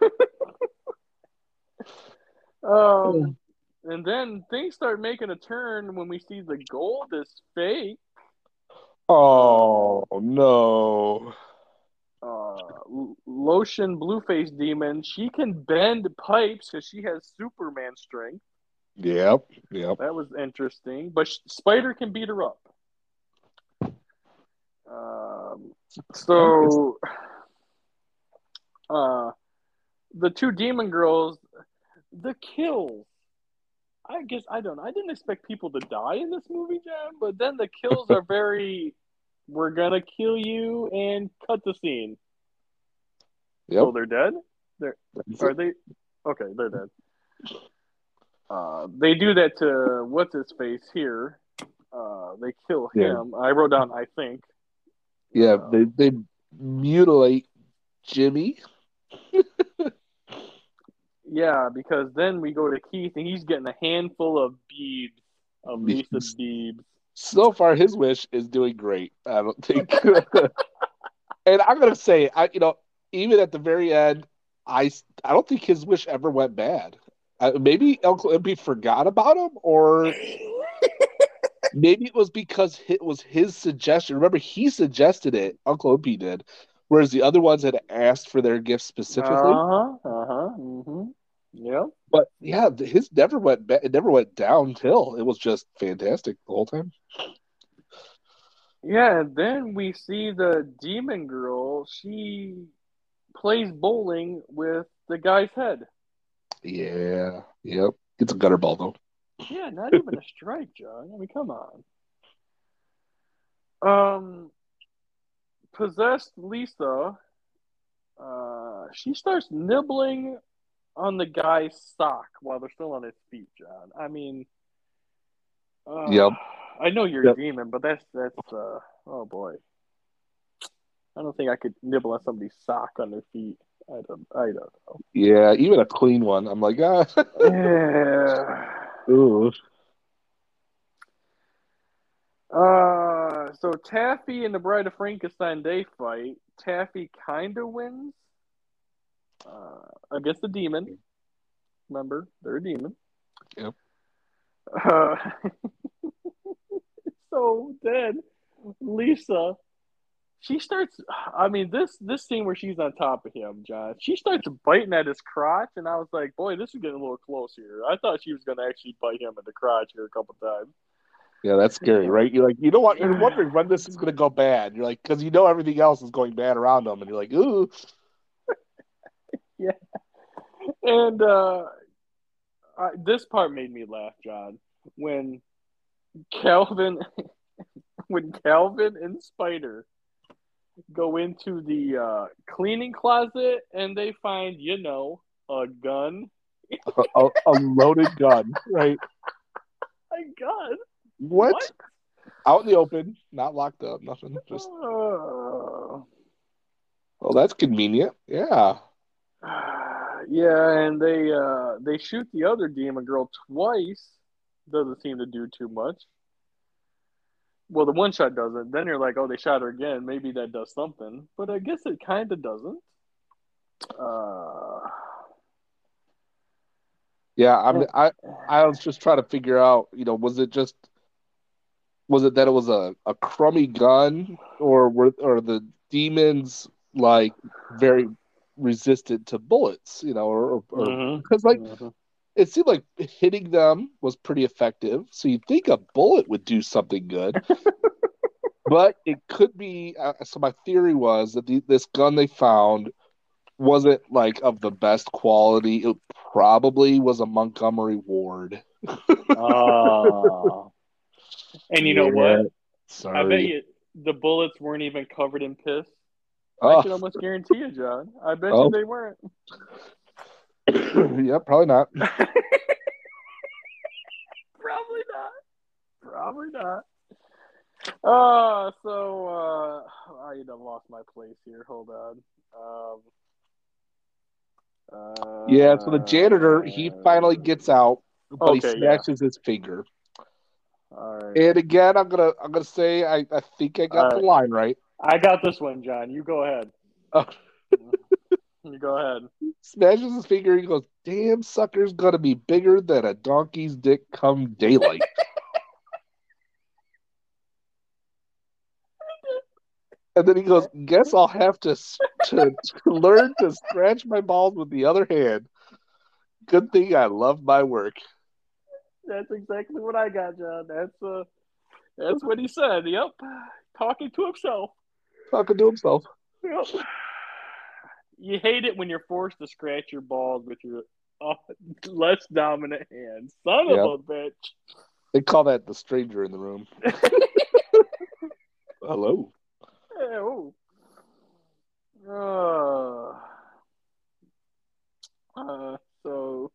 Speaker 2: um, and then things start making a turn when we see the gold is fake.
Speaker 3: Oh no.
Speaker 2: Lotion Blueface Demon. She can bend pipes because she has Superman strength.
Speaker 3: Yep. Yep.
Speaker 2: That was interesting. But Spider can beat her up. So, the two demon girls, the kills. I guess I don't know. I didn't expect people to die in this movie, John, but then the kills are very. We're gonna kill you and cut the scene.
Speaker 3: Yep.
Speaker 2: Oh, they're dead. Are they? Okay, they're dead. They do that to what's his face here. They kill him. I wrote down. I think.
Speaker 3: Yeah, they mutilate Jimmy.
Speaker 2: Yeah, because then we go to Keith and he's getting a handful of beads of Lisa beads.
Speaker 3: So far, his wish is doing great. I don't think. And I'm gonna say, even at the very end, I don't think his wish ever went bad. Maybe Uncle Impy forgot about him, or maybe it was because it was his suggestion. Remember, he suggested it. Uncle Impy did, whereas the other ones had asked for their gifts specifically.
Speaker 2: Yeah.
Speaker 3: But yeah, his never went bad. It never went downhill. It was just fantastic the whole time.
Speaker 2: Yeah, and then we see the demon girl. She plays bowling with the guy's head.
Speaker 3: Yeah. Yep. It's a gutter ball though.
Speaker 2: Yeah, not even a strike, John. I mean, come on. Possessed Lisa. She starts nibbling on the guy's sock while they're still on his feet, John. I mean,
Speaker 3: Yep.
Speaker 2: I know you're a demon, but that's oh boy. I don't think I could nibble on somebody's sock on their feet. I don't know.
Speaker 3: Yeah, even a clean one. I'm like,
Speaker 2: Yeah.
Speaker 3: Ooh.
Speaker 2: So Taffy and the Bride of Frankenstein, they fight. Taffy kind of wins against the demon. Remember, they're a demon.
Speaker 3: Yep.
Speaker 2: So then Lisa, she starts. I mean, this scene where she's on top of him, John. She starts biting at his crotch, and I was like, "Boy, this is getting a little close here." I thought she was going to actually bite him in the crotch here a couple times.
Speaker 3: Yeah, that's scary, right? You're like, you know what? You're wondering when this is going to go bad. You're like, because you know everything else is going bad around them, and you're like, ooh.
Speaker 2: Yeah. And this part made me laugh, John. When Calvin and Spider go into the cleaning closet and they find, a gun.
Speaker 3: a loaded gun, right?
Speaker 2: A gun?
Speaker 3: What? Out in the open, not locked up, nothing. Just. Well, that's convenient. Yeah.
Speaker 2: Yeah, and they shoot the other demon girl twice. Doesn't seem to do too much. Well, the one shot doesn't. Then you're like, oh, they shot her again. Maybe that does something. But I guess it kind of doesn't.
Speaker 3: Yeah, I was just trying to figure out, was it that it was a crummy gun, or the demons like very resistant to bullets, or because it seemed like hitting them was pretty effective, so you'd think a bullet would do something good. But it could be. So my theory was that this gun they found wasn't like of the best quality. It probably was a Montgomery Ward.
Speaker 2: And you know what?
Speaker 3: Sorry.
Speaker 2: I bet you the bullets weren't even covered in piss. I can almost guarantee you, John. I bet you they weren't.
Speaker 3: Yeah, probably not.
Speaker 2: Probably not. I lost my place here. Hold on.
Speaker 3: Yeah, so the janitor, he finally gets out, but he smashes his finger.
Speaker 2: All right.
Speaker 3: And again, I'm gonna say I think I got the line right.
Speaker 2: I got this one, John. You go ahead. You go ahead.
Speaker 3: Smashes his finger. He goes, "Damn sucker's gonna be bigger than a donkey's dick come daylight." And then he goes, "Guess I'll have to learn to scratch my balls with the other hand. Good thing I love my work."
Speaker 2: That's exactly what I got, John. That's what he said. Yep, talking to himself.
Speaker 3: Talking to himself.
Speaker 2: Yep. You hate it when you're forced to scratch your balls with your less dominant hand. Son of
Speaker 3: Yeah.
Speaker 2: a bitch.
Speaker 3: They call that the stranger in the room. Hello.
Speaker 2: Oh. So.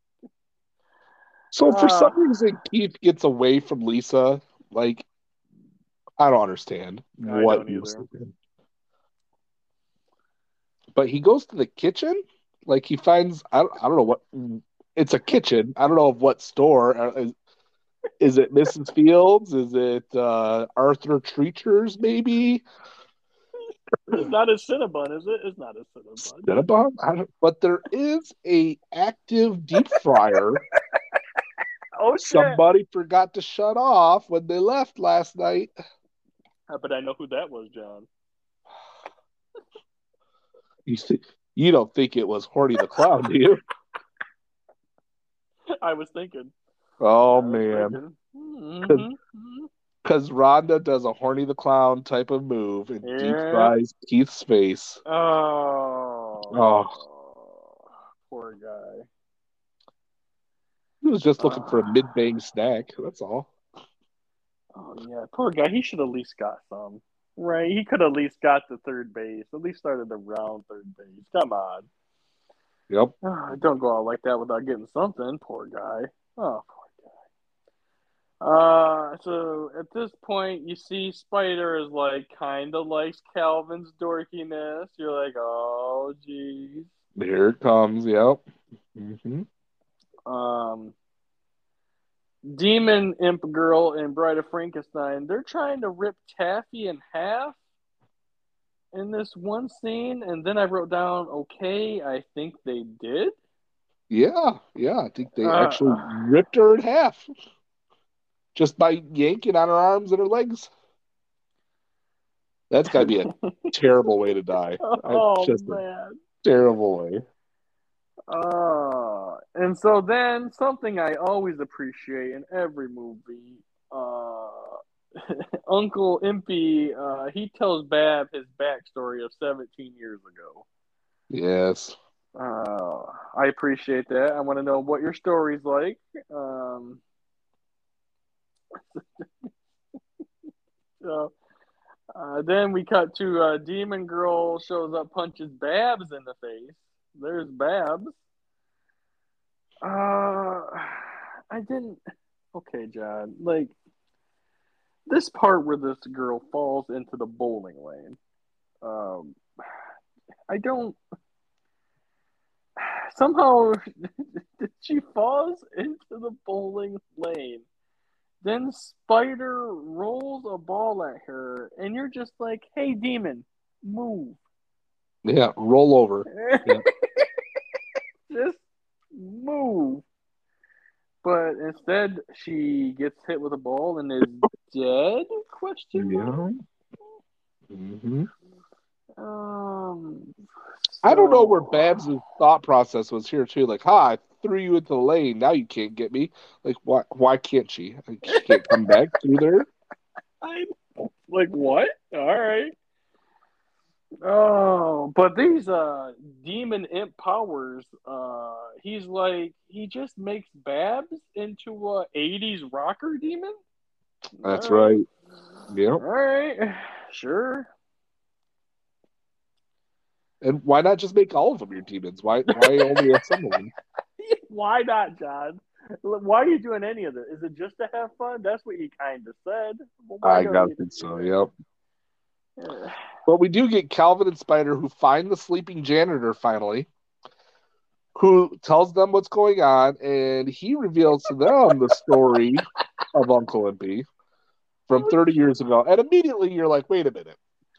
Speaker 3: So for some reason, Keith gets away from Lisa. Like, I don't understand
Speaker 2: I
Speaker 3: what
Speaker 2: don't
Speaker 3: he was
Speaker 2: either.
Speaker 3: thinking. But he goes to the kitchen. Like he finds, I don't know what, it's a kitchen. I don't know of what store. Is it Mrs. Fields? Is it Arthur Treacher's maybe?
Speaker 2: It's not a Cinnabon, is it? It's not a Cinnabon.
Speaker 3: Cinnabon? I don't, but there is a active deep fryer
Speaker 2: Oh shit!
Speaker 3: somebody forgot to shut off when they left last night.
Speaker 2: But I know who that was, John.
Speaker 3: You see, you don't think it was Horny the Clown, do you?
Speaker 2: I was thinking.
Speaker 3: Oh man,
Speaker 2: Mm-hmm.
Speaker 3: because Rhonda does a Horny the Clown type of move and deep
Speaker 2: Yeah.
Speaker 3: fries Keith's face.
Speaker 2: Oh.
Speaker 3: Oh,
Speaker 2: Poor guy.
Speaker 3: he was just looking for a
Speaker 2: Uh,
Speaker 3: mid-bang snack. That's all.
Speaker 2: oh yeah, poor guy. He should at least got some. Right? He could at least got to third base. At least started the round third base. Come on.
Speaker 3: Yep.
Speaker 2: Don't go out like that without getting something. Poor guy. Oh, poor guy. So at this point, you see Spider is like kind of likes Calvin's dorkiness. You're like, oh, geez.
Speaker 3: Here it comes. Yep. Mm-hmm.
Speaker 2: Um, Demon Imp Girl and Bride of Frankenstein, they're trying to rip Taffy in half in this one scene, and then I wrote down, okay, I think they did.
Speaker 3: Yeah. Yeah. I think they actually
Speaker 2: Uh,
Speaker 3: ripped her in half just by yanking on her arms and her legs. That's got to be a terrible way to die.
Speaker 2: oh
Speaker 3: Just a
Speaker 2: man.
Speaker 3: terrible way.
Speaker 2: And so then something I always appreciate in every movie, uh, Uncle Impy, he tells Bab his backstory of 17 years ago.
Speaker 3: Yes.
Speaker 2: I appreciate that. I want to know what your story's like. So, then we cut to Demon Girl shows up, punches Babs in the face. There's Babs. I didn't. Okay, John. Like this part where this girl falls into the bowling lane. Um, I don't. Somehow she falls into the bowling lane. Then Spider rolls a ball at her, and you're just like, "Hey, demon, move."
Speaker 3: Yeah. Roll over. Yeah.
Speaker 2: Just move. But instead, she gets hit with a ball and is dead? Question mark.
Speaker 3: Yeah. Mm-hmm.
Speaker 2: Um.
Speaker 3: I don't know where
Speaker 2: So
Speaker 3: Babs' thought process was here too. Like, I threw you into the lane. Now you can't get me. Like, why can't she? Like, she can't come back through there.
Speaker 2: I like what? All right. Oh, but these demon imp powers, he's like he just makes Babs into a '80s rocker demon. All
Speaker 3: That's
Speaker 2: right,
Speaker 3: right.
Speaker 2: all
Speaker 3: Yep.
Speaker 2: right, sure.
Speaker 3: And why not just make all of them your demons? Why only some of them?
Speaker 2: Why not, John? Why are you doing any of this? Is it just to have fun? That's what he kind of said. Well, why
Speaker 3: I
Speaker 2: don't
Speaker 3: gotta
Speaker 2: you
Speaker 3: think
Speaker 2: do
Speaker 3: so. Yep.
Speaker 2: that?
Speaker 3: But we do get Calvin and Spider who find the sleeping janitor finally, who tells them what's going on, and he reveals to them the story of Uncle Impy from 30 years ago. And immediately you're like, wait a minute.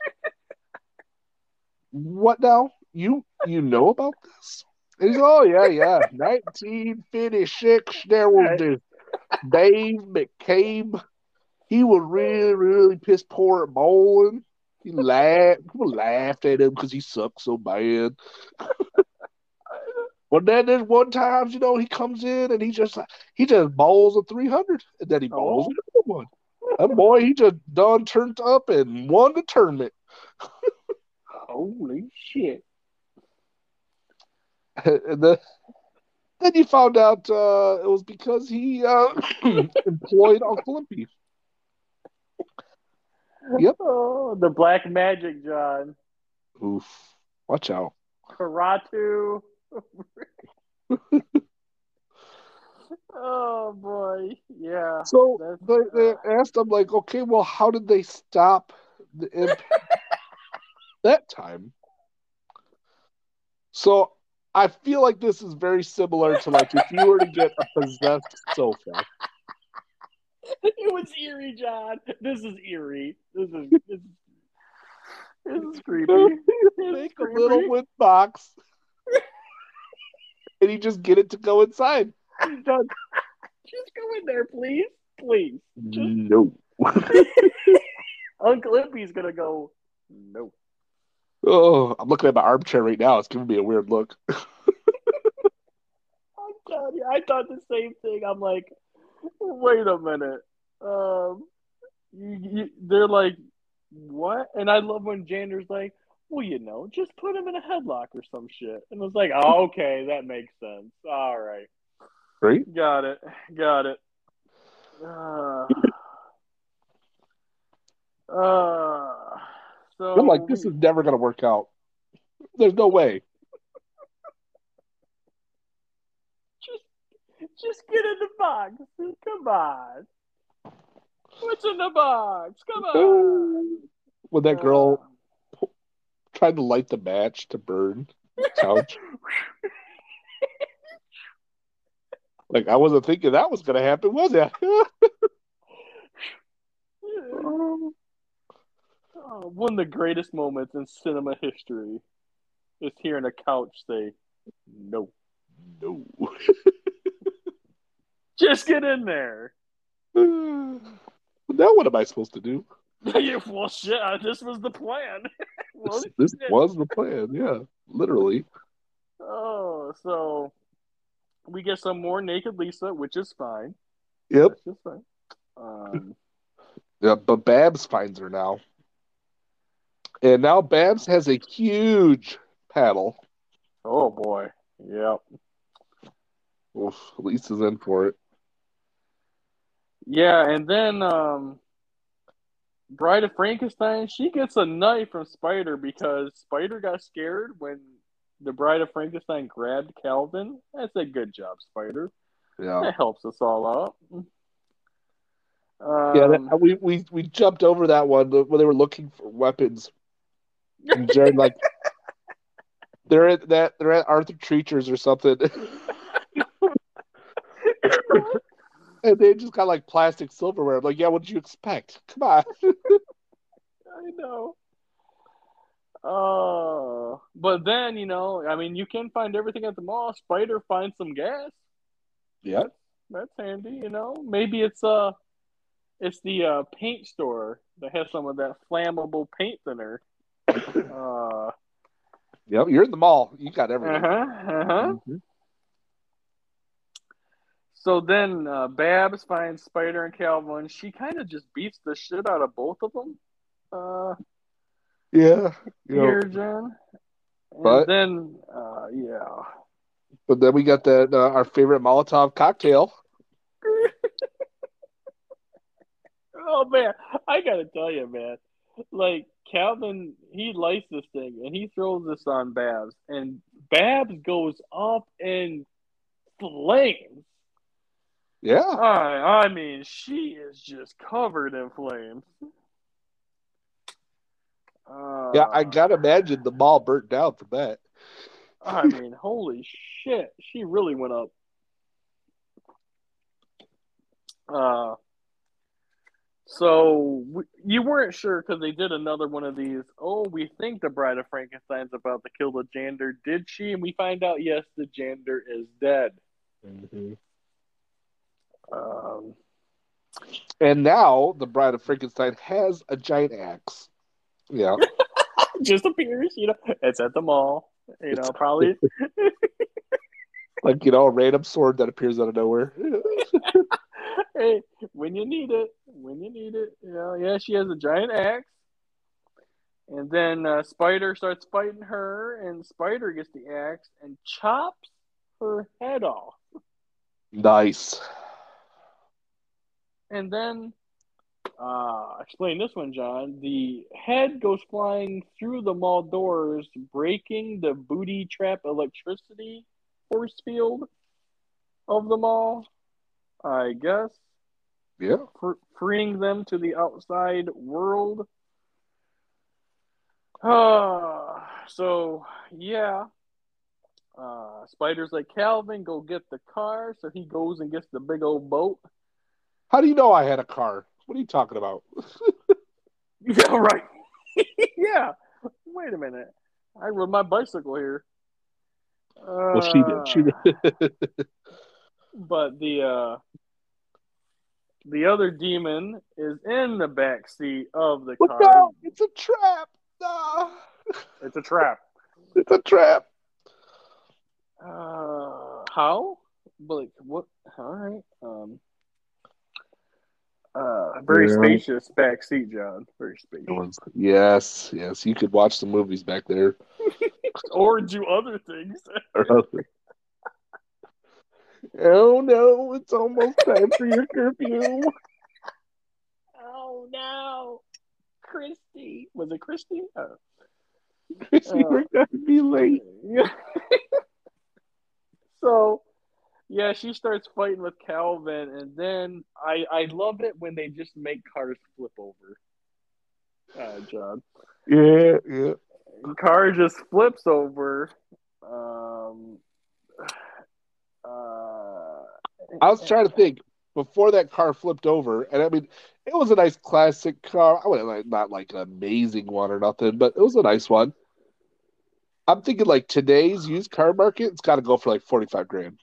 Speaker 3: What now? You know about this? And he's, oh yeah. 1956, there was this Dave McCabe. He was really, really piss poor at bowling. People laughed at him because he sucked so bad. But then there's one time, he comes in and he just bowls a 300, and then he bowls
Speaker 2: Oh,
Speaker 3: another one. That boy, he just done turned up and won the tournament.
Speaker 2: holy shit!
Speaker 3: And then you found out it was because he employed Uncle Limpy. Yep.
Speaker 2: Oh, the black magic, John.
Speaker 3: Oof. Watch out.
Speaker 2: Karatu. Oh boy, yeah.
Speaker 3: So
Speaker 2: That's
Speaker 3: they asked him, like, okay, well, how did they stop the imp that time? So I feel like this is very similar to, like, if you were to get a possessed sofa.
Speaker 2: it was eerie, John. This is eerie. This is creepy. This is
Speaker 3: Make a little
Speaker 2: creepy.
Speaker 3: wood box and you just get it to go inside. He's done.
Speaker 2: Just go in there, please, please. Just
Speaker 3: No.
Speaker 2: Uncle Lippy's gonna go. No.
Speaker 3: Oh, I'm looking at my armchair right now. It's giving me a weird look.
Speaker 2: I'm telling you, I thought the same thing. I'm like, wait a minute. Um, they're like, what? And I love when Jander's like, well, just put him in a headlock or some shit. And it's like, oh, okay, that makes sense. All right,
Speaker 3: Right?
Speaker 2: got it, got it. Uh, uh,
Speaker 3: I'm
Speaker 2: so
Speaker 3: like, this is never going to work out. There's no way.
Speaker 2: just just get in the box. Come on, what's in the box? Come on.
Speaker 3: When that
Speaker 2: Uh,
Speaker 3: girl tried to light the match to burn the couch, like, I wasn't thinking that was going to happen, was it?
Speaker 2: one of the greatest moments in cinema history is hearing a couch say, no.
Speaker 3: No.
Speaker 2: Just get in there.
Speaker 3: Now what am I supposed to do?
Speaker 2: Well, shit, this was the plan. Well,
Speaker 3: This
Speaker 2: shit.
Speaker 3: was the plan, yeah, literally.
Speaker 2: Oh, so we get some more naked Lisa, which is fine.
Speaker 3: Yep.
Speaker 2: That's just fine. Um,
Speaker 3: Yeah, but Babs finds her now. And now Babs has a huge paddle.
Speaker 2: oh boy. Yep.
Speaker 3: Oof, Lisa's in for it.
Speaker 2: Yeah, and then Bride of Frankenstein, she gets a knife from Spider because Spider got scared when the Bride of Frankenstein grabbed Calvin. That's a good job, Spider.
Speaker 3: Yeah.
Speaker 2: That helps us all out.
Speaker 3: Yeah,
Speaker 2: Um,
Speaker 3: we jumped over that one when they were looking for weapons. And Jared, like, they're at Arthur Treacher's or something. And they just got like plastic silverware. I'm like, yeah, what did you expect? Come on.
Speaker 2: I know. But then I mean, you can find everything at the mall. Spider finds some gas.
Speaker 3: Yep.
Speaker 2: That's handy. Maybe it's the paint store that has some of that flammable paint thinner.
Speaker 3: Yep, you're in the mall. You got
Speaker 2: Uh
Speaker 3: everything.
Speaker 2: huh. Uh huh.
Speaker 3: Mm-hmm.
Speaker 2: So then Babs finds Spider and Calvin. She kind of just beats the shit out of both of them. Uh,
Speaker 3: Yeah.
Speaker 2: Here, John. And
Speaker 3: But
Speaker 2: then, yeah.
Speaker 3: but then we got that our favorite Molotov cocktail.
Speaker 2: Oh man, I gotta tell you, man. Like Calvin, he lights this thing and he throws this on Babs, and Babs goes up in flames.
Speaker 3: Yeah.
Speaker 2: I mean, she is just covered in flames.
Speaker 3: Yeah, I
Speaker 2: Uh,
Speaker 3: gotta imagine the mall burnt down from that.
Speaker 2: I mean, holy shit, she really went up. Uh, So you weren't sure because they did another one of these. Oh, we think the Bride of Frankenstein's about to kill the janitor. Did she? And we find out, yes, the janitor is dead.
Speaker 3: Mm-hmm.
Speaker 2: Um,
Speaker 3: And now the Bride of Frankenstein has a giant axe. Yeah.
Speaker 2: Just appears, it's at the mall, probably.
Speaker 3: Like, a random sword that appears out of nowhere.
Speaker 2: Hey, when you need it, yeah, she has a giant axe. And then Spider starts fighting her, and Spider gets the axe and chops her head off.
Speaker 3: Nice.
Speaker 2: And then, explain this one, John. The head goes flying through the mall doors, breaking the booty trap electricity force field of the mall, I guess.
Speaker 3: Yeah.
Speaker 2: Freeing them to the outside world. So, yeah. Spider's like, Calvin, go get the car. So he goes and gets the big old boat.
Speaker 3: How do you know I had a car? What are you talking about?
Speaker 2: Yeah, right. Yeah. Wait a minute. I rode my bicycle here.
Speaker 3: Well, she did. She did.
Speaker 2: But the other demon is in the back seat of the
Speaker 3: Look
Speaker 2: car.
Speaker 3: out! It's a trap. Ah.
Speaker 2: It's a trap.
Speaker 3: It's a trap.
Speaker 2: How? Like what? All right. Very
Speaker 3: Yeah.
Speaker 2: spacious back seat, John. Very spacious.
Speaker 3: Yes, yes. You could watch the movies back there.
Speaker 2: Or do other things.
Speaker 3: Oh no, it's almost time for your curfew.
Speaker 2: Oh no, Christy. Was it Christy?
Speaker 3: Chrissy, we're gonna be late.
Speaker 2: Yeah. So yeah, she starts fighting with Calvin, and then I love it when they just make cars flip over. John.
Speaker 3: Yeah, yeah.
Speaker 2: Car just flips over. Um, uh,
Speaker 3: I was trying to think before that car flipped over, and I mean, it was a nice classic car. I wouldn't like not like an amazing one or nothing, but it was a nice one. I'm thinking like today's used car market, it's got to go for like 45 grand.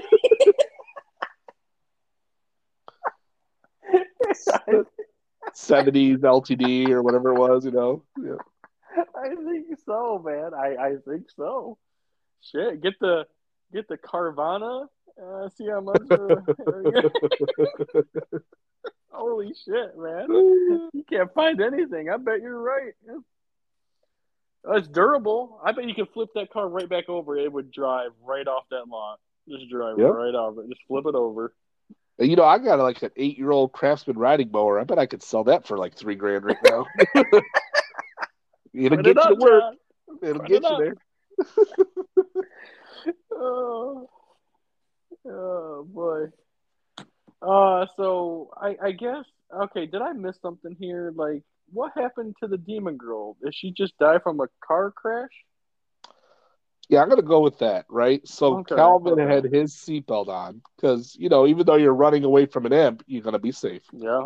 Speaker 3: 70s LTD or whatever it was, Yeah.
Speaker 2: I think so, man. I think so. Shit, get the Carvana. See how much. Holy shit, man! You can't find anything. I bet you're right. It's durable. I bet you could flip that car right back over. It would drive right off that lot. Just drive
Speaker 3: Yep.
Speaker 2: right off it. Just flip it over.
Speaker 3: And, I got like an 8-year-old Craftsman riding mower. I bet I could sell that for like 3 grand right now. It'll get you to work.
Speaker 2: John.
Speaker 3: It'll
Speaker 2: Put
Speaker 3: get
Speaker 2: it
Speaker 3: you there.
Speaker 2: Oh, oh boy. So I guess okay. Did I miss something here? Like, what happened to the demon girl? Did she just die from a car crash?
Speaker 3: Yeah, I'm gonna go with that, right? So
Speaker 2: Okay,
Speaker 3: Calvin
Speaker 2: okay.
Speaker 3: had his seatbelt on because even though you're running away from an imp, you're gonna be safe.
Speaker 2: Yeah.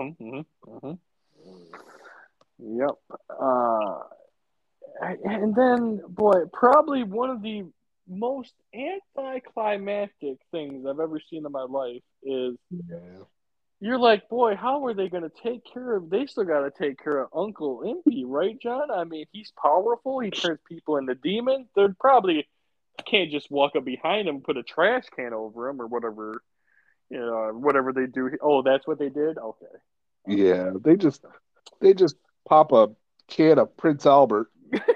Speaker 2: Yep. Uh, and then, boy, probably one of the most anticlimactic things I've ever seen in my life is
Speaker 3: Yeah.
Speaker 2: you're like, boy, how are they going to take care of? They still got to take care of Uncle Impy, right, John? I mean, he's powerful. He turns people into demons. They're probably can't just walk up behind him, and put a trash can over him, or whatever. Whatever they do. Oh, that's what they did. Okay.
Speaker 3: Yeah, they just pop a can of Prince Albert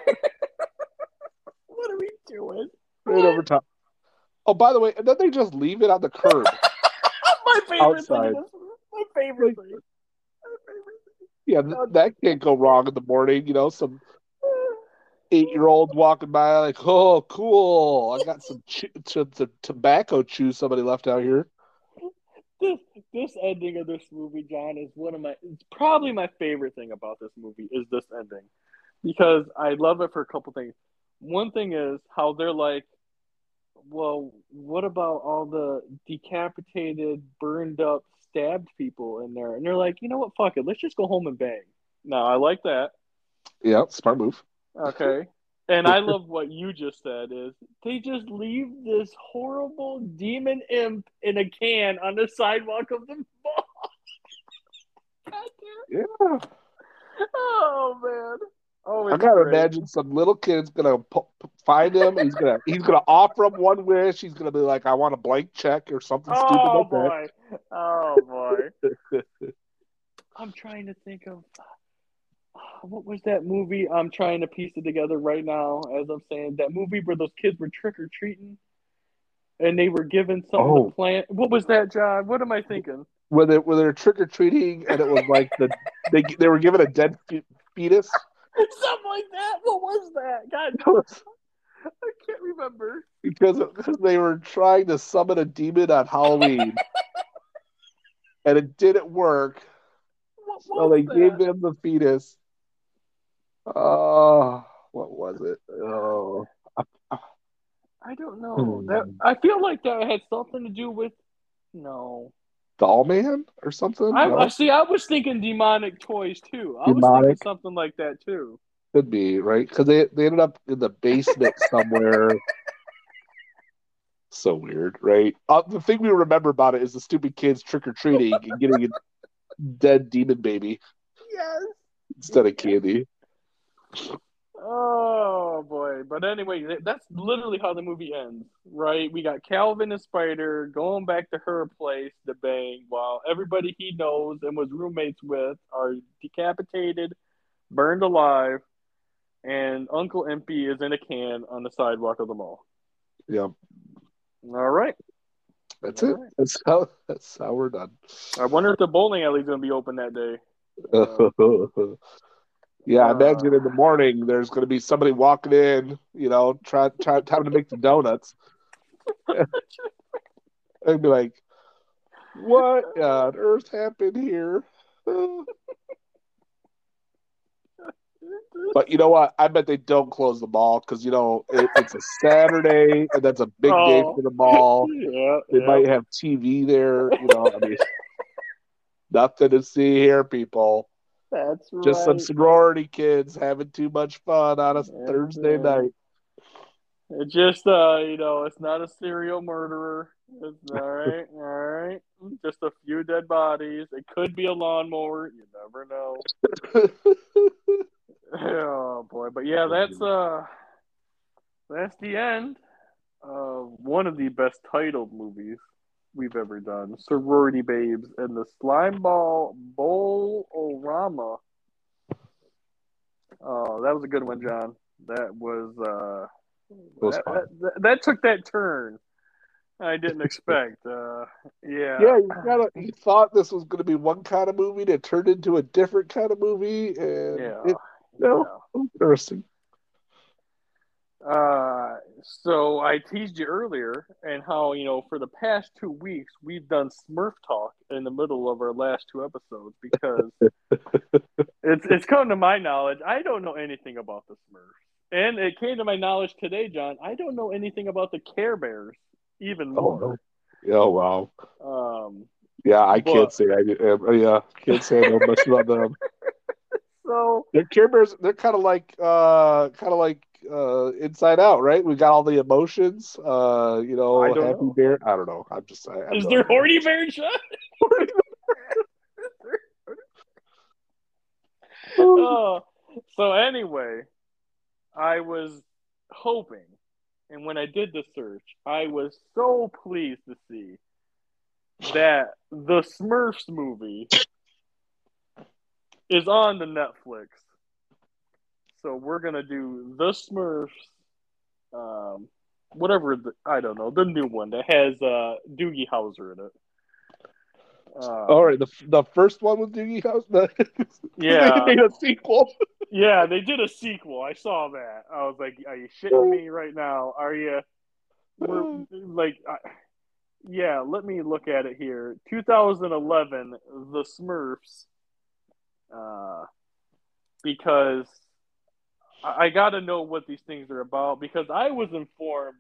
Speaker 2: What are we doing?
Speaker 3: right over top. Oh, by the way, and then they just leave it on the curb
Speaker 2: My favorite thing.
Speaker 3: outside.
Speaker 2: My favorite
Speaker 3: Like,
Speaker 2: thing.
Speaker 3: yeah, that can't go wrong in the morning. Some 8-year-old walking by, like, oh, cool. I got some tobacco chew somebody left out here.
Speaker 2: This ending of this movie, John, is it's probably my favorite thing about this movie is this ending. Because I love it for a couple things. One thing is how they're like, well, what about all the decapitated, burned up, stabbed people in there? And they're like, you know what, fuck it, let's just go home and bang. No, I like that.
Speaker 3: Yeah, smart move.
Speaker 2: Okay. And I love what you just said is they just leave this horrible demon imp in a can on the sidewalk of the mall.
Speaker 3: Yeah.
Speaker 2: Oh man. Oh,
Speaker 3: I
Speaker 2: it's
Speaker 3: gotta
Speaker 2: great.
Speaker 3: imagine some little kid's gonna find him. He's gonna offer him one wish. He's gonna be like, "I want a blank check" or something stupid
Speaker 2: Oh
Speaker 3: like that.
Speaker 2: boy. Oh boy. I'm trying to think of what was that movie? I'm trying to piece it together right now as I'm saying that movie where those kids were trick or treating and they were given something to
Speaker 3: Oh,
Speaker 2: plant. What was that, John? What am I thinking?
Speaker 3: where they're trick or treating, and it was like they were given a dead fetus.
Speaker 2: Something like that. What was that? God, I can't remember.
Speaker 3: Because they were trying to summon a demon on Halloween, and it didn't work.
Speaker 2: What
Speaker 3: So
Speaker 2: was
Speaker 3: they gave
Speaker 2: that?
Speaker 3: them the fetus. Oh, what was it? Oh,
Speaker 2: I don't know. That
Speaker 3: hmm.
Speaker 2: I feel like that had something to do with no.
Speaker 3: Doll Man or something?
Speaker 2: I
Speaker 3: No,
Speaker 2: see. I was thinking demonic toys too. I was thinking
Speaker 3: demonic
Speaker 2: something like that too.
Speaker 3: could be right because they ended up in the basement somewhere. So weird, right? The thing we remember about it is the stupid kids trick or treating and getting a dead demon baby
Speaker 2: Yes.
Speaker 3: instead of
Speaker 2: Yes.
Speaker 3: candy.
Speaker 2: Oh boy. But anyway, that's literally how the movie ends, right? We got Calvin and Spider going back to her place to bang while everybody he knows and was roommates with are decapitated, burned alive, and Uncle Impy is in a can on the sidewalk of the mall.
Speaker 3: Yeah,
Speaker 2: All right.
Speaker 3: that's
Speaker 2: All
Speaker 3: it.
Speaker 2: right.
Speaker 3: That's how we're done.
Speaker 2: I wonder if the bowling alley's going to be open that day. Uh,
Speaker 3: Yeah, I
Speaker 2: uh,
Speaker 3: imagine in the morning there's going to be somebody walking in, time to make the donuts. And be like, "What on earth happened here?" But you know what? I bet they don't close the mall because it's a Saturday and that's a big day
Speaker 2: oh,
Speaker 3: for the mall.
Speaker 2: yeah,
Speaker 3: They
Speaker 2: yeah.
Speaker 3: might have TV there. I mean, nothing to see here, people.
Speaker 2: That's
Speaker 3: Just some
Speaker 2: right.
Speaker 3: sorority kids having too much fun on a
Speaker 2: And
Speaker 3: Thursday night.
Speaker 2: it just, it's not a serial murderer. It's all right, all right. Just a few dead bodies. It could be a lawnmower. You never know. Oh boy, but yeah, that's the end of one of the best titled movies we've ever done. Sorority Babes and the Slimeball Bowl-O-Rama. Oh, that was a good one, John. That was
Speaker 3: It was fun.
Speaker 2: that took that turn I didn't expect. Yeah,
Speaker 3: Yeah, you thought this was going to be one kind of movie that turned into a different kind of movie, and
Speaker 2: yeah, yeah.
Speaker 3: interesting.
Speaker 2: So I teased you earlier, and how for the past 2 weeks we've done Smurf talk in the middle of our last two episodes because it's come to my knowledge I don't know anything about the Smurfs, and it came to my knowledge today, John. I don't know anything about the Care Bears even
Speaker 3: Oh
Speaker 2: more.
Speaker 3: no! Oh wow!
Speaker 2: Um,
Speaker 3: Yeah, I
Speaker 2: but
Speaker 3: can't say yeah, can't say I know much about them.
Speaker 2: so
Speaker 3: They're Care Bears. They're kind of like Inside Out, right? We got all the emotions.
Speaker 2: I don't
Speaker 3: Happy
Speaker 2: know.
Speaker 3: Bear. I don't know. I have
Speaker 2: Is
Speaker 3: no
Speaker 2: there
Speaker 3: idea.
Speaker 2: horny bear, John? Oh, so anyway, I was hoping, and when I did the search, I was so pleased to see that the Smurfs movie is on the Netflix. So we're gonna do the Smurfs, um, I don't know, the new one that has Doogie Howser in it.
Speaker 3: All
Speaker 2: Um,
Speaker 3: right, the first one with Doogie House, because they
Speaker 2: yeah,
Speaker 3: made a sequel.
Speaker 2: yeah, they did a sequel. I saw that. I was like, "Are you shitting me right now? Are you?" We're like, yeah. Let me look at it here. 2011, The Smurfs, uh, because I got to know what these things are about because I was informed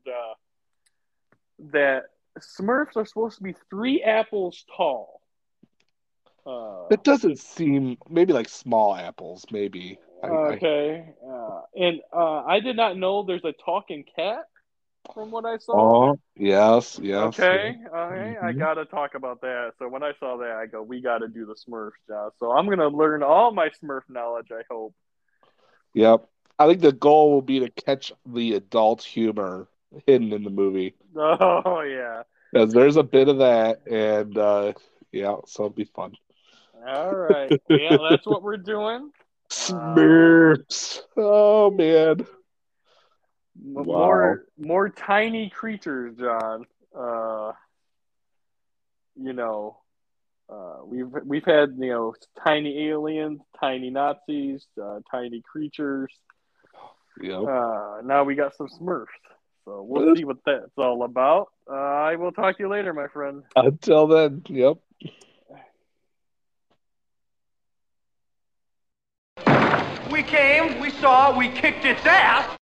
Speaker 2: that Smurfs are supposed to be 3 apples tall. Uh,
Speaker 3: It doesn't seem maybe like small apples. Maybe I
Speaker 2: okay, and I did not know there's a talking cat from what I saw.
Speaker 3: oh yes, yes, yes.
Speaker 2: Okay, okay, I
Speaker 3: Mhm.
Speaker 2: gotta talk about that. So when I saw that, I go, we gotta do the Smurfs, Josh. So I'm gonna learn all my Smurf knowledge. I hope
Speaker 3: Yep. I think the goal will be to catch the adult humor hidden in the movie.
Speaker 2: Oh yeah.
Speaker 3: Because there's a bit of that, and yeah, so it'll be fun.
Speaker 2: All right. Yeah, that's what we're doing. Uh,
Speaker 3: Smurfs. Oh man. Wow.
Speaker 2: more tiny creatures, John. You know, we've had tiny aliens, tiny Nazis, tiny creatures.
Speaker 3: Yep.
Speaker 2: Now we got some Smurfs. So we'll see what that's all about. I will talk to you later, my friend.
Speaker 3: Until then, yep.
Speaker 1: We came, we saw, we kicked its ass.